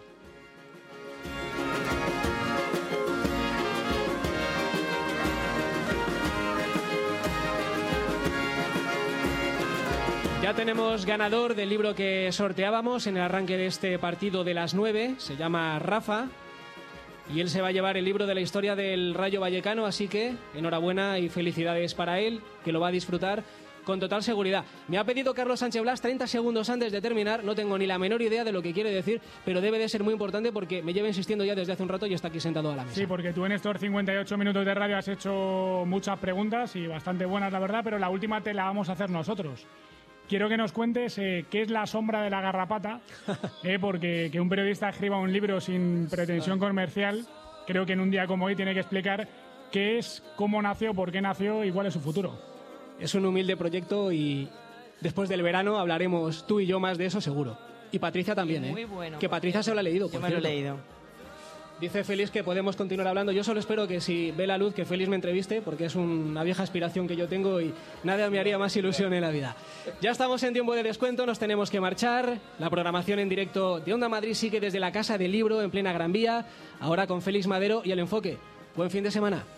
[SPEAKER 2] Ya tenemos ganador del libro que sorteábamos en el arranque de este partido de las nueve. Se llama Rafa. Y él se va a llevar el libro de la historia del Rayo Vallecano, así que enhorabuena y felicidades para él, que lo va a disfrutar con total seguridad. Me ha pedido Carlos Sánchez Blas treinta segundos antes de terminar, no tengo ni la menor idea de lo que quiere decir, pero debe de ser muy importante porque me lleva insistiendo ya desde hace un rato y está aquí sentado a la mesa.
[SPEAKER 19] Sí, porque tú en estos cincuenta y ocho minutos de radio has hecho muchas preguntas y bastante buenas, la verdad, pero la última te la vamos a hacer nosotros. Quiero que nos cuentes eh, qué es la sombra de la garrapata, eh, porque que un periodista escriba un libro sin pretensión comercial, creo que en un día como hoy tiene que explicar qué es, cómo nació, por qué nació y cuál es su futuro.
[SPEAKER 2] Es un humilde proyecto y después del verano hablaremos tú y yo más de eso seguro. Y Patricia también, ¿eh?
[SPEAKER 3] Muy bueno.
[SPEAKER 2] Que Patricia se lo ha leído, por
[SPEAKER 3] Yo me lo he
[SPEAKER 2] cierto.
[SPEAKER 3] leído.
[SPEAKER 2] Dice Félix que podemos continuar hablando. Yo solo espero que si ve la luz que Félix me entreviste, porque es una vieja aspiración que yo tengo y nada me haría más ilusión en la vida. Ya estamos en tiempo de descuento, nos tenemos que marchar. La programación en directo de Onda Madrid sigue desde la Casa del Libro en plena Gran Vía, ahora con Félix Madero y El Enfoque. Buen fin de semana.